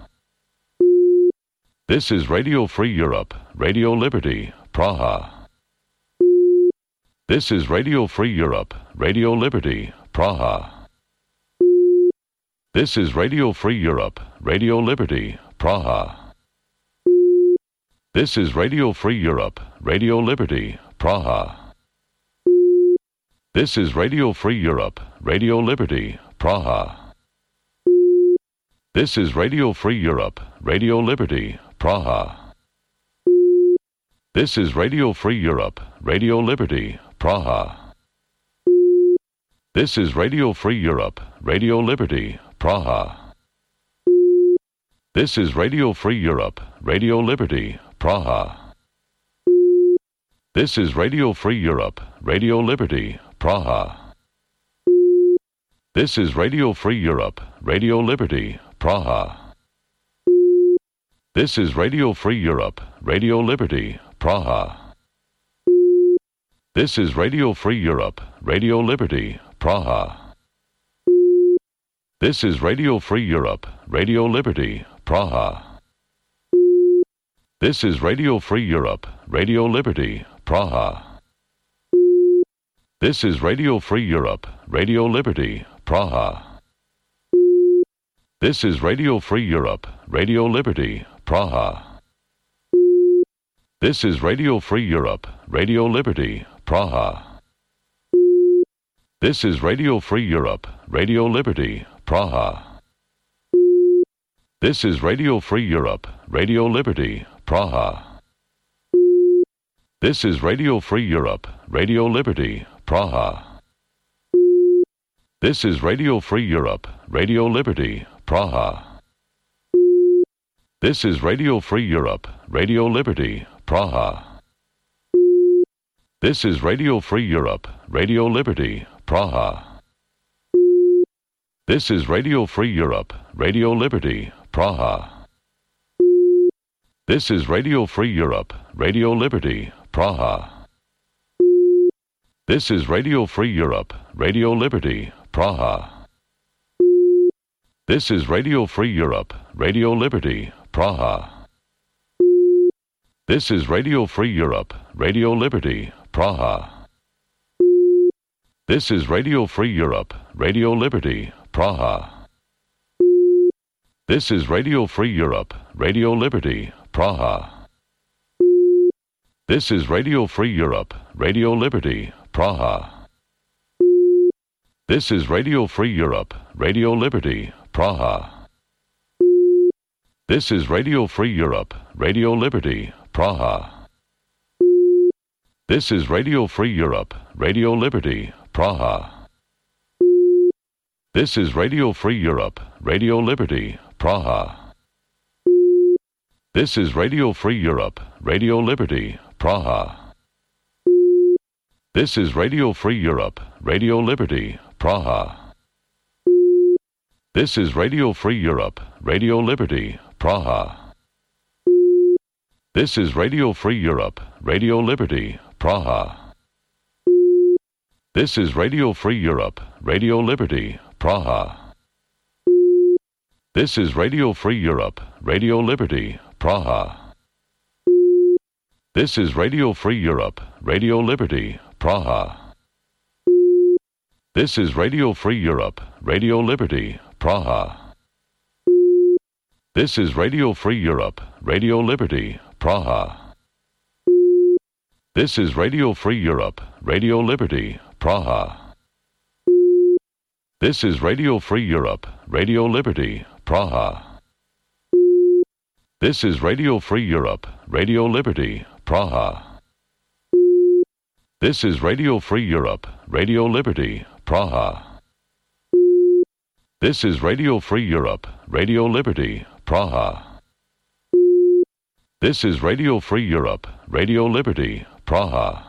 This is Radio Free Europe, Radio Liberty, Praha. This is Radio Free Europe, Radio Liberty, Praha. This is Radio Free Europe, Radio Liberty, Praha. This is Radio Free Europe, Radio Liberty, Praha. This is Radio Free Europe, Radio Liberty, Praha. This is Radio Free Europe, Radio Liberty, Praha. This is Radio Free Europe, Radio Liberty, Praha. This is Radio Free Europe, Radio Liberty, Praha. This is Radio Free Europe, Radio Liberty, Praha. This is Radio Free Europe, Radio Liberty, Praha. This is Radio Free Europe, Radio Liberty, Praha. This is Radio Free Europe, Radio Liberty, Praha. This is Radio Free Europe, Radio Liberty, Praha. This is Radio Free Europe, Radio Liberty, Praha. This is Radio Free Europe, Radio Liberty, Praha. This is Radio Free Europe, Radio Liberty, Praha. This is Radio Free Europe, Radio Liberty, Praha. This is Radio Free Europe, Radio Liberty, Praha. This is Radio Free Europe, Radio Liberty, Praha. This is Radio Free Europe, Radio Liberty, Praha. This is Radio Free Europe, Radio Liberty, Praha. This is Radio Free Europe, Radio Liberty, Praha. This is Radio Free Europe, Radio Liberty, Praha. This is Radio Free Europe, Radio Liberty, Praha. This is Radio Free Europe, Radio Liberty, Praha. This is Radio Free Europe, Radio Liberty, Praha. This is Radio Free Europe, Radio Liberty, Praha. This is Radio Free Europe, Radio Liberty, Praha. This is Radio Free Europe, Radio Liberty, Praha. This is Radio Free Europe, Radio Liberty, Praha. This is Radio Free Europe, Radio Liberty, Praha. This is Radio Free Europe, Radio Liberty, Praha. This is Radio Free Europe, Radio Liberty, Praha. This is Radio Free Europe, Radio Liberty, Praha. This is Radio Free Europe, Radio Liberty, Praha. This is Radio Free Europe, Radio Liberty, Praha. This is Radio Free Europe, Radio Liberty, Praha. This is Radio Free Europe, Radio Liberty, Praha. This is Radio Free Europe, Radio Liberty, Praha. This is Radio Free Europe, Radio Liberty, Praha. This is Radio Free Europe, Radio Liberty, Praha. This is Radio Free Europe, Radio Liberty, Praha. This is Radio Free Europe, Radio Liberty, Praha. This is Radio Free Europe, Radio Liberty, Praha. This is Radio Free Europe, Radio Liberty, Praha. This is Radio Free Europe, Radio Liberty, Praha. This is Radio Free Europe, Radio Liberty, Praha. This is Radio Free Europe, Radio Liberty, Praha. This is Radio Free Europe, Radio Liberty, Praha. This is Radio Free Europe, Radio Liberty, Praha. This is Radio Free Europe, Radio Liberty, Praha.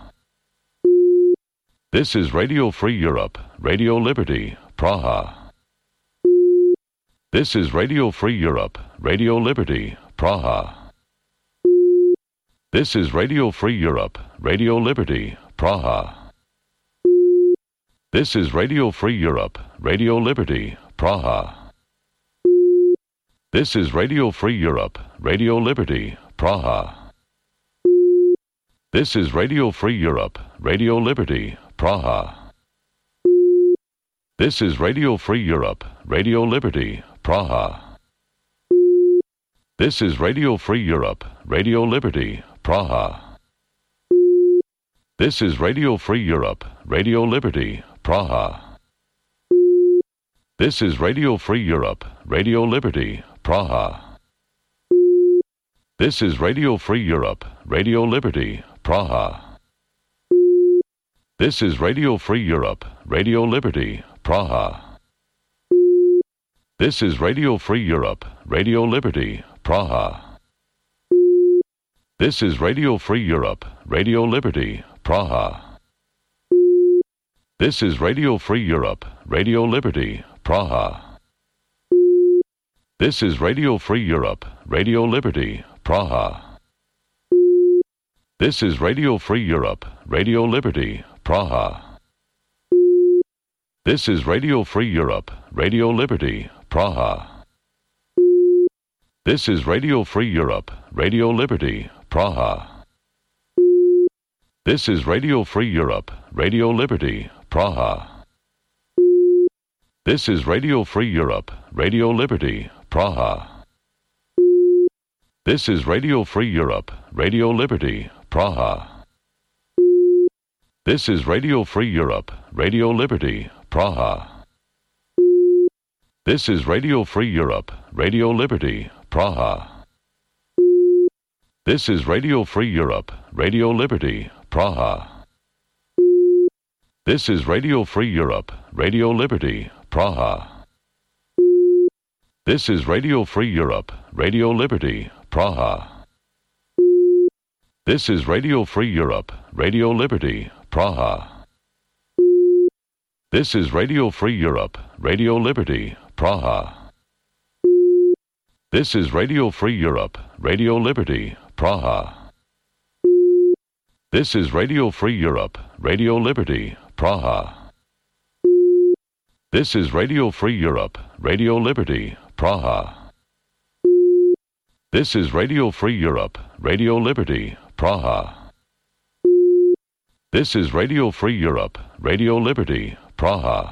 This is Radio Free Europe, Radio Liberty, Praha. This is Radio Free Europe, Radio Liberty, Praha. This is Radio Free Europe, Radio Liberty, Praha. This is Radio Free Europe, Radio Liberty, Praha. This is Radio Free Europe, Radio Liberty, Praha. This is Radio Free Europe, Radio Liberty, Praha. This is Radio Free Europe, Radio Liberty, Praha. This is Radio Free Europe, Radio Liberty, Praha. This is Radio Free Europe, Radio Liberty, Praha. This is Radio Free Europe, Radio Liberty, Praha. This is Radio Free Europe, Radio Liberty, Praha. This is Radio Free Europe, Radio Liberty, Praha. This is Radio Free Europe, Radio Liberty, Praha. This is Radio Free Europe, Radio Liberty, Praha. This is Radio Free Europe, Radio Liberty, Praha. This is Radio Free Europe, Radio Liberty, Praha. This is Radio Free Europe, Radio Liberty, Praha. This is Radio Free Europe, Radio Liberty, Praha. This is Radio Free Europe, Radio Liberty, Praha. This is Radio Free Europe, Radio Liberty, Praha. This is Radio Free Europe, Radio Liberty, Praha. This is Radio Free Europe, Radio Liberty, Praha. This is Radio Free Europe, Radio Liberty, Praha. This is Radio Free Europe, Radio Liberty, Praha. This is Radio Free Europe, Radio Liberty, Praha. This is Radio Free Europe, Radio Liberty, Praha. This is Radio Free Europe, Radio Liberty, Praha. This is Radio Free Europe, Radio Liberty, Praha. This is Radio Free Europe, Radio Liberty, Praha. This is Radio Free Europe, Radio Liberty, Praha. This is Radio Free Europe, Radio Liberty, Praha. This is Radio Free Europe, Radio Liberty, Praha. This is Radio Free Europe, Radio Liberty, Praha. This is Radio Free Europe, Radio Liberty, Praha.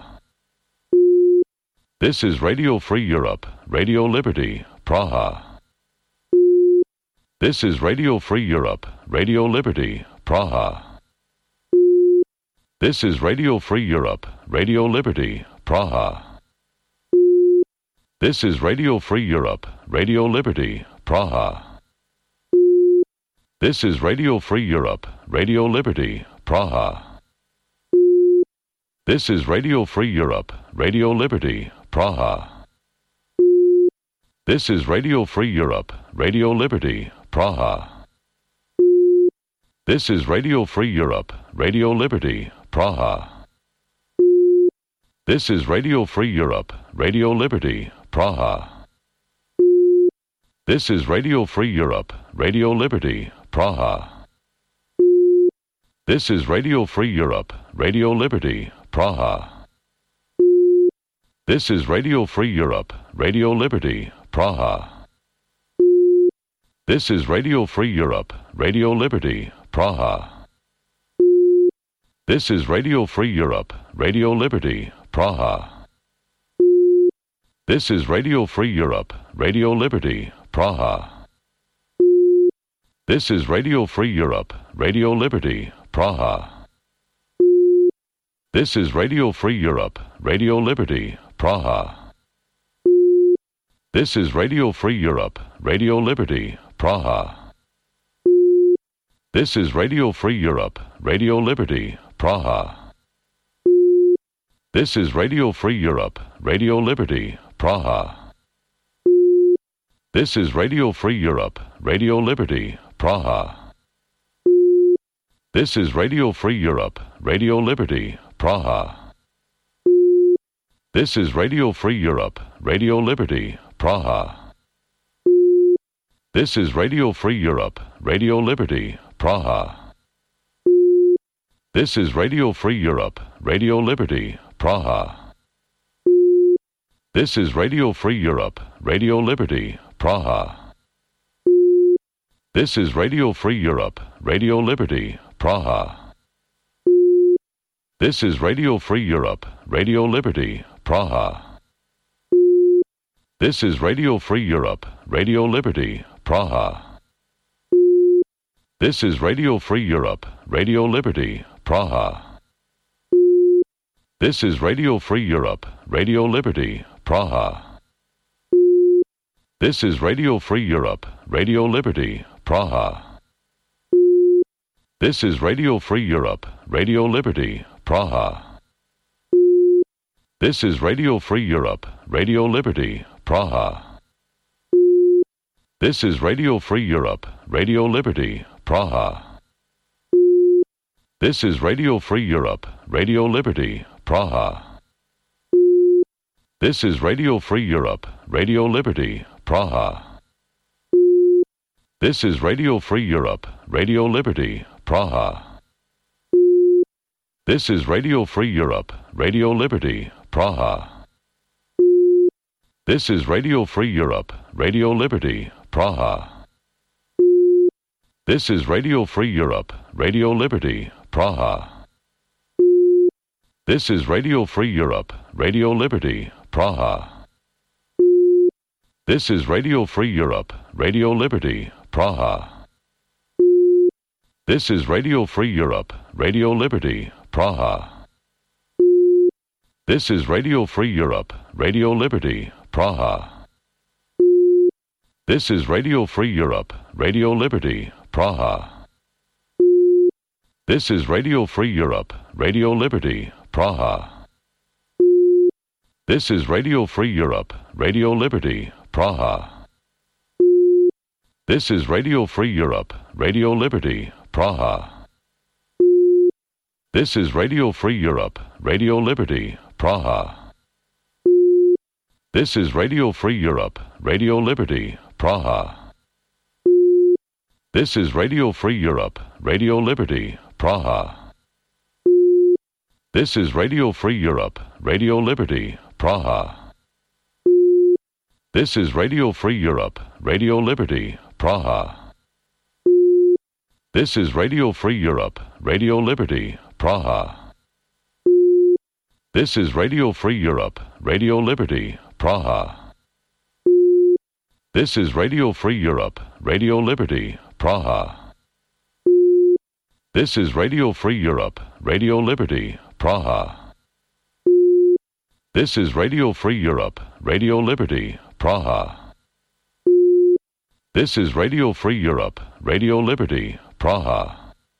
This is Radio Free Europe, Radio Liberty, Praha. This is Radio Free Europe, Radio Liberty, Praha. This is Radio Free Europe, Radio Liberty, Praha. This is Radio Free Europe, Radio Liberty, Praha. This is Radio Free Europe, Radio Liberty, Praha. This is Radio Free Europe, Radio Liberty, Praha. This is Radio Free Europe, Radio Liberty, Praha. This is Radio Free Europe, Radio Liberty, Praha. This is Radio Free Europe, Radio Liberty, Praha. This is Radio Free Europe, Radio Liberty, Praha. This is Radio Free Europe, Radio Liberty, Praha. This is Radio Free Europe, Radio Liberty, Praha. This is Radio Free Europe, Radio Liberty, Praha. This is Radio Free Europe, Radio Liberty, Praha. This is Radio Free Europe, Radio Liberty, Praha. This is Radio Free Europe, Radio Liberty, Praha. This is Radio Free Europe, Radio Liberty, Praha. This is Radio Free Europe, Radio Liberty, Praha. This is Radio Free Europe, Radio Liberty, Praha. This is Radio Free Europe, Radio Liberty, Praha. This is Radio Free Europe, Radio Liberty, Praha. This is Radio Free Europe, Radio Liberty, Praha. This is Radio Free Europe, Radio Liberty, Praha. This is Radio Free Europe, Radio Liberty, Praha. This is Radio Free Europe, Radio Liberty, Praha. This is Radio Free Europe, Radio Liberty, Praha. This is Radio Free Europe, Radio Liberty, Praha. This is Radio Free Europe, Radio Liberty, Praha. This is Radio Free Europe, Radio Liberty, Praha. This is Radio Free Europe, Radio Liberty, Praha. This is Radio Free Europe, Radio Liberty, Praha. This is Radio Free Europe, Radio Liberty, Praha. This is Radio Free Europe, Radio Liberty, Praha. This is Radio Free Europe, Radio Liberty, Praha. This is Radio Free Europe, Radio Liberty, Praha. This is Radio Free Europe, Radio Liberty, Praha. This is Radio Free Europe, Radio Liberty, Praha. This is Radio Free Europe, Radio Liberty, Praha. This is Radio Free Europe, Radio Liberty, Praha. This is Radio Free Europe, Radio Liberty, Praha. This is Radio Free Europe, Radio Liberty, Praha. This is Radio Free Europe, Radio Liberty, Praha. This is Radio Free Europe, Radio Liberty, Praha. This is Radio Free Europe, Radio Liberty, Praha. This is Radio Free Europe, Radio Liberty, Praha. This is Radio Free Europe, Radio Liberty, Praha. This is Radio Free Europe, Radio Liberty, Praha. This is Radio Free Europe, Radio Liberty, Praha. This is Radio Free Europe, Radio Liberty, Praha. This is Radio Free Europe, Radio Liberty, Praha. This is Radio Free Europe, Radio Liberty, Praha. This is Radio Free Europe, Radio Liberty, Praha. This is Radio Free Europe, Radio Liberty, Praha. This is Radio Free Europe, Radio Liberty, Praha. This is Radio Free Europe, Radio Liberty, Praha. This is Radio Free Europe, Radio Liberty, Praha. This is Radio Free Europe, Radio Liberty, Praha. This is Radio Free Europe, Radio Liberty, Praha. This is Radio Free Europe, Radio Liberty, Praha. This is Radio Free Europe, Radio Liberty, Praha.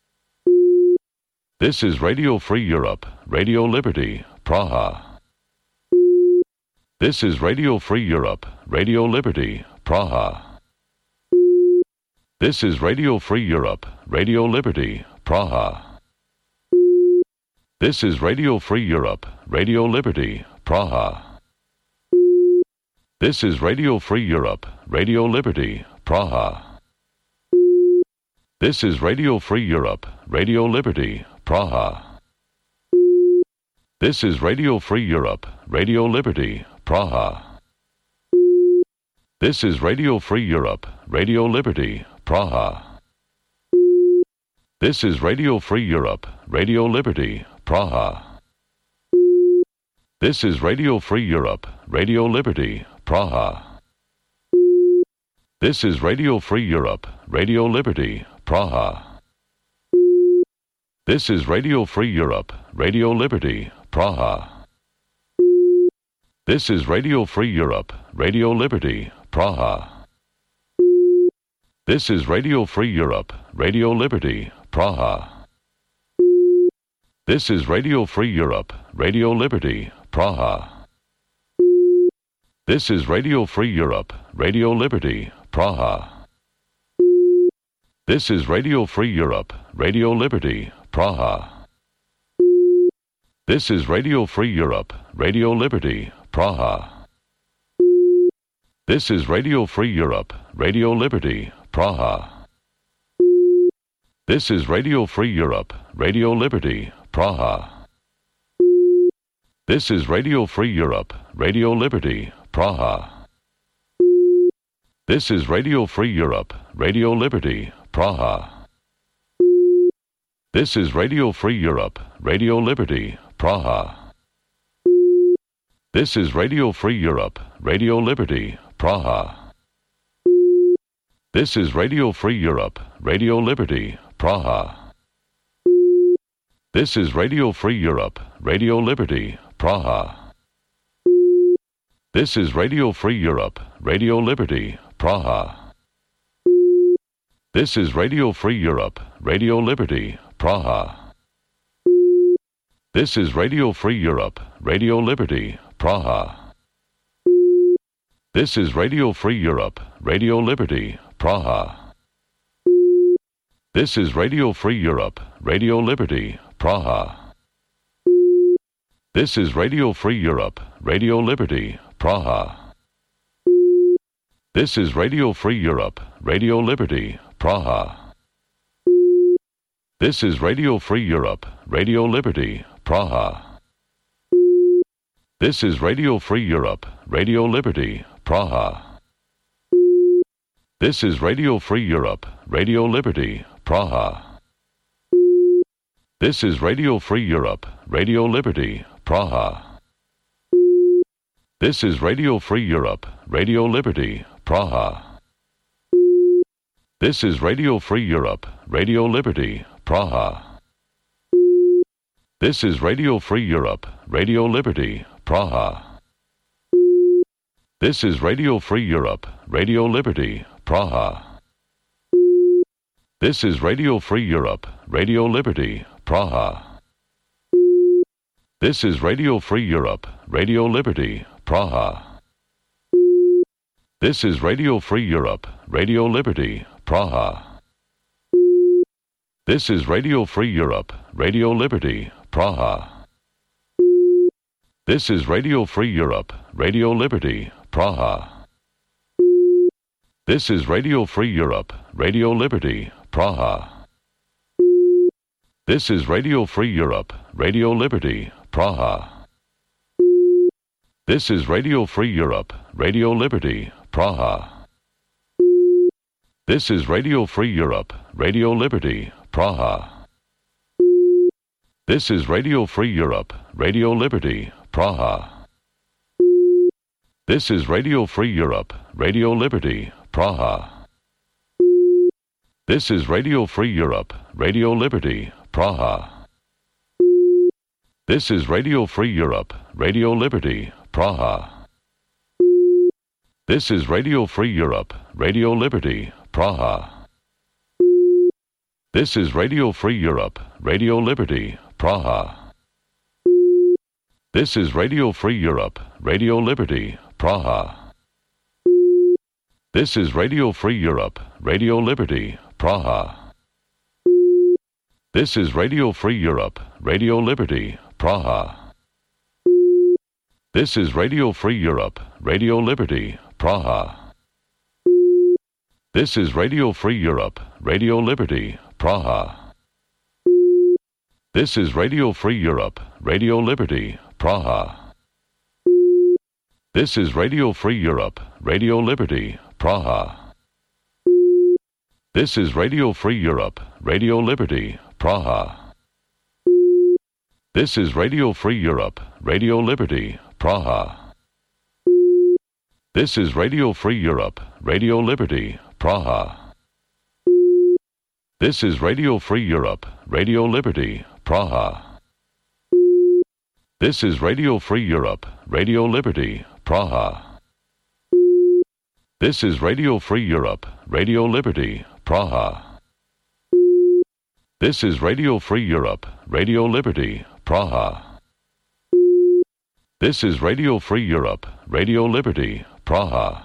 This is Radio Free Europe, Radio Liberty, Praha. This is Radio Free Europe, Radio Liberty, Praha. This is Radio Free Europe, Radio Liberty, Praha. This is Radio Free Europe, Radio Liberty, Praha. This is Radio Free Europe, Radio Liberty, Praha. This is Radio Free Europe, Radio Liberty, Praha. This is Radio Free Europe, Radio Liberty, Praha. This is Radio Free Europe, Radio Liberty, Praha. This is Radio Free Europe, Radio Liberty, Praha. This is Radio Free Europe, Radio Liberty, Praha. This is Radio Free Europe, Radio Liberty, Praha. This is Radio Free Europe, Radio Liberty, Praha. This is Radio Free Europe, Radio Liberty, Praha. This is Radio Free Europe, Radio Liberty, Praha. This is Radio Free Europe, Radio Liberty, Praha. This is Radio Free Europe, Radio Liberty, Praha. This is Radio Free Europe, Radio Liberty, Praha. This is Radio Free Europe, Radio Liberty, Praha. This is Radio Free Europe, Radio Liberty, Praha. This is Radio Free Europe, Radio Liberty, Praha. This is Radio Free Europe, Radio Liberty, Praha. This is Radio Free Europe, Radio Liberty, Praha. This is Radio Free Europe, Radio Liberty, Praha. This is Radio Free Europe, Radio Liberty, Praha. This is Radio Free Europe, Radio Liberty, Praha. This is Radio Free Europe, Radio Liberty, Praha. This is Radio Free Europe, Radio Liberty, Praha. This is Radio Free Europe, Radio Liberty, Praha. This is Radio Free Europe, Radio Liberty, Praha. This is Radio Free Europe, Radio Liberty, Praha. This is Radio Free Europe, Radio Liberty, Praha. This is Radio Free Europe, Radio Liberty, Praha. This is Radio Free Europe, Radio Liberty, Praha. This is Radio Free Europe, Radio Liberty, Praha. This is Radio Free Europe, Radio Liberty, Praha. This is Radio Free Europe, Radio Liberty, Praha. This is Radio Free Europe, Radio Liberty, Praha. This is Radio Free Europe, Radio Liberty, Praha. This is Radio Free Europe, Radio Liberty, Praha. This is Radio Free Europe, Radio Liberty, Praha. This is Radio Free Europe, Radio Liberty, Praha. This is Radio Free Europe, Radio Liberty, Praha. This is Radio Free Europe, Radio Liberty, Praha. This is Radio Free Europe, Radio Liberty, Praha. This is Radio Free Europe, Radio Liberty, Praha. This is Radio Free Europe, Radio Liberty, Praha. This is Radio Free Europe, Radio Liberty, Praha. This is Radio Free Europe, Radio Liberty, Praha. This is Radio Free Europe, Radio Liberty, Praha. This is Radio Free Europe, Radio Liberty, Praha. This is Radio Free Europe, Radio Liberty, Praha. This is Radio Free Europe, Radio Liberty, Praha. This is Radio Free Europe, Radio Liberty, Praha. This is Radio Free Europe, Radio Liberty, Praha. This is Radio Free Europe, Radio Liberty, Praha. This is Radio Free Europe, Radio Liberty, Praha. This is Radio Free Europe, Radio Liberty, Praha. This is Radio Free Europe, Radio Liberty, Praha. This is Radio Free Europe, Radio Liberty, Praha. This is Radio Free Europe, Radio Liberty, Praha. This is Radio Free Europe, Radio Liberty, Praha. This is Radio Free Europe, Radio Liberty, Praha. This is Radio Free Europe, Radio Liberty, Praha. This is Radio Free Europe, Radio Liberty, Praha. This is Radio Free Europe, Radio Liberty, Praha. This is Radio Free Europe, Radio Liberty, Praha. This is Radio Free Europe, Radio Liberty, Praha. This is Radio Free Europe, Radio Liberty, Praha. This is Radio Free Europe, Radio Liberty, Praha. This is Radio Free Europe, Radio Liberty, Praha. This is Radio Free Europe, Radio Liberty, Praha.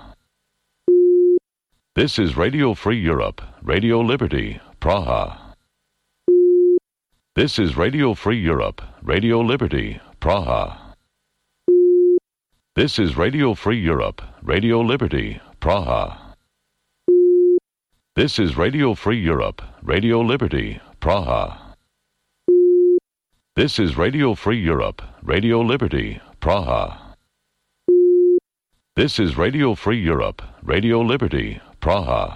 This is Radio Free Europe, Radio Liberty, Praha. This is Radio Free Europe, Radio Liberty, Praha. This is Radio Free Europe, Radio Liberty, Praha. This is Radio Free Europe, Radio Liberty, Praha. This is Radio Free Europe, Radio Liberty, Praha. This is Radio Free Europe, Radio Liberty, Praha.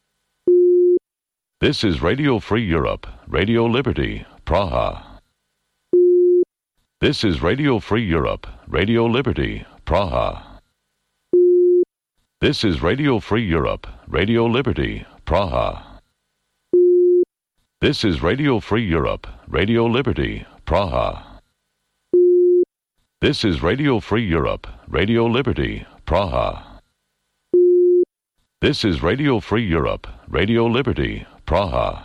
This is Radio Free Europe, Radio Liberty, Praha. This is Radio Free Europe, Radio Liberty, Praha. This is Radio Free Europe, Radio Liberty, Praha. This is Radio Free Europe, Radio Liberty, Praha. This is Radio Free Europe, Radio Liberty, Praha. This is Radio Free Europe, Radio Liberty, Praha.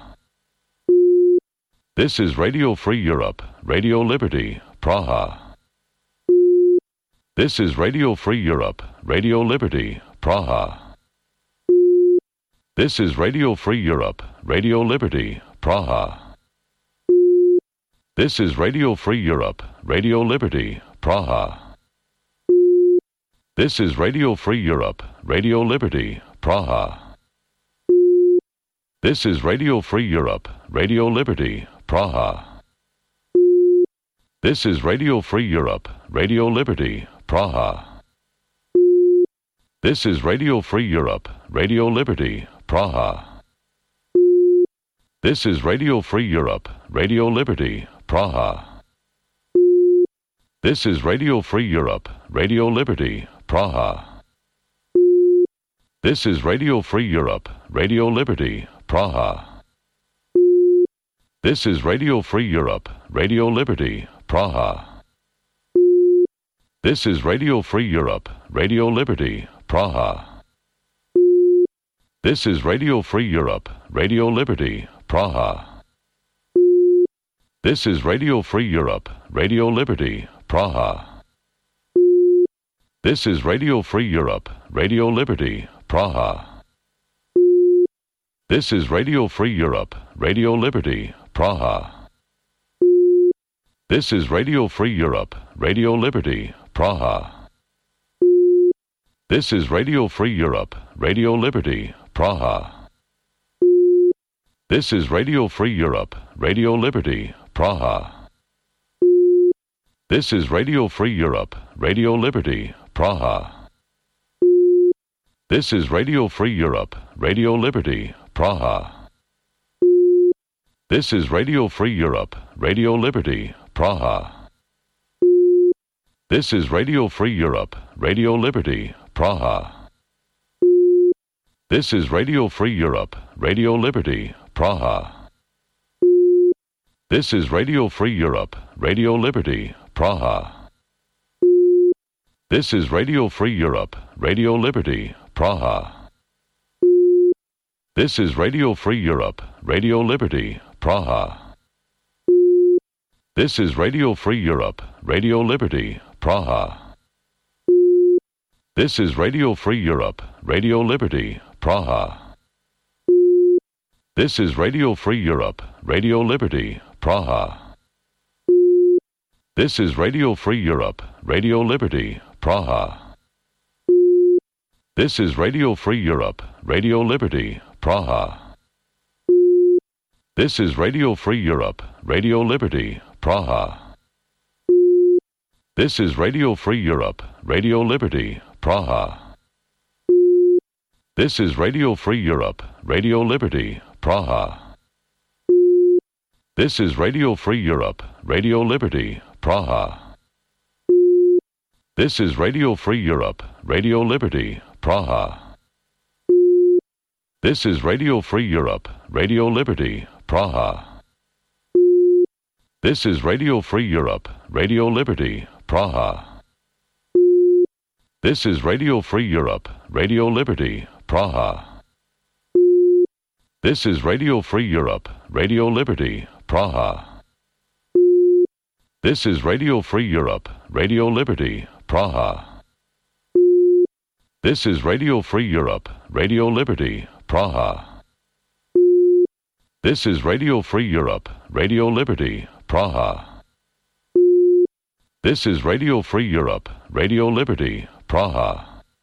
This is Radio Free Europe, Radio Liberty, Praha. This is Radio Free Europe, Radio Liberty, Praha. This is Radio Free Europe, Radio Liberty, Praha. This is Radio Free Europe, Radio Liberty, Praha. This is Radio Free Europe, Radio Liberty, Praha. This is Radio Free Europe, Radio Liberty, Praha. This is Radio Free Europe, Radio Liberty, Praha. This is Radio Free Europe, Radio Liberty, Praha. This is Radio Free Europe, Radio Liberty, Praha. This is Radio Free Europe, Radio Liberty, Praha. This is Radio Free Europe, Radio Liberty, Praha. This is Radio Free Europe, Radio Liberty, Praha. This is Radio Free Europe, Radio Liberty, Praha. This is Radio Free Europe, Radio Liberty, Praha. This is Radio Free Europe, Radio Liberty, Praha. This is Radio Free Europe, Radio Liberty, Praha. This is Radio Free Europe, Radio Liberty, Praha. This is Radio Free Europe, Radio Liberty, Praha. This is Radio Free Europe, Radio Liberty, Praha. This is Radio Free Europe, Radio Liberty, Praha. This is Radio Free Europe, Radio Liberty, Praha. This is Radio Free Europe, Radio Liberty, Praha. This is Radio Free Europe, Radio Liberty, Praha. This is Radio Free Europe, Radio Liberty, Praha. This is Radio Free Europe, Radio Liberty, Praha. This is Radio Free Europe, Radio Liberty, Praha. This is Radio Free Europe, Radio Liberty, Praha. This is Radio Free Europe, Radio Liberty, Praha. This is Radio Free Europe, Radio Liberty, Praha. This is Radio Free Europe, Radio Liberty, Praha. This is Radio Free Europe, Radio Liberty, Praha. This is Radio Free Europe, Radio Liberty, Praha. This is Radio Free Europe, Radio Liberty, Praha. This is Radio Free Europe, Radio Liberty, Praha. This is Radio Free Europe, Radio Liberty, Praha. This is Radio Free Europe, Radio Liberty, Praha. This is Radio Free Europe, Radio Liberty, Praha. This is Radio Free Europe, Radio Liberty, Praha. This is Radio Free Europe, Radio Liberty, Praha. This is Radio Free Europe, Radio Liberty, Praha. This is Radio Free Europe, Radio Liberty, Praha. This is Radio Free Europe, Radio Liberty, Praha. This is Radio Free Europe, Radio Liberty, Praha. This is Radio Free Europe, Radio Liberty, Praha. This is Radio Free Europe, Radio Liberty, Praha. This is Radio Free Europe, Radio Liberty, Praha.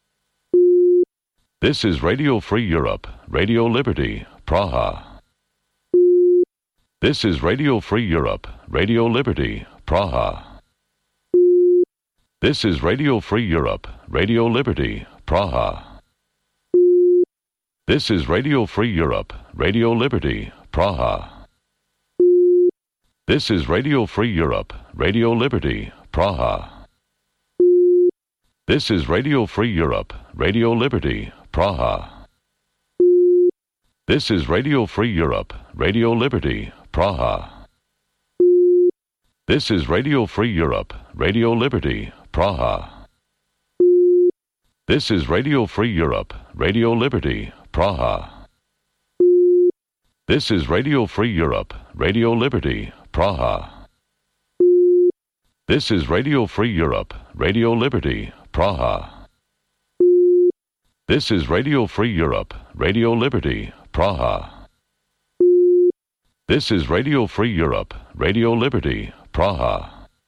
This is Radio Free Europe, Radio Liberty, Praha. This is Radio Free Europe, Radio Liberty, Praha. This is Radio Free Europe, Radio Liberty, Praha. This is Radio Free Europe, Radio Liberty, Praha. This is Radio Free Europe, Radio Liberty, Praha. This is Radio Free Europe, Radio Liberty, Praha. This is Radio Free Europe, Radio Liberty, Praha. This is Radio Free Europe, Radio Liberty, Praha. This is Radio Free Europe, Radio Liberty, Praha. This is Radio Free Europe, Radio Liberty, Praha. This is Radio Free Europe, Radio Liberty, Praha. This is Radio Free Europe, Radio Liberty, Praha. This is Radio Free Europe, Radio Liberty, Praha.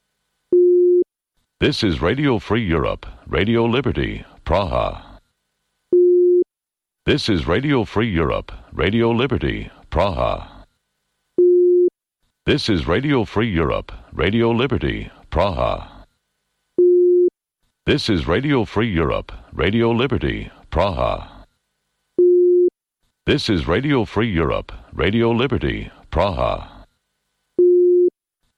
This is Radio Free Europe, Radio Liberty, Praha. This is Radio Free Europe, Radio Liberty, Praha. This is Radio Free Europe, Radio Liberty, Praha. This is Radio Free Europe, Radio Liberty, Praha. This is Radio Free Europe, Radio Liberty, Praha.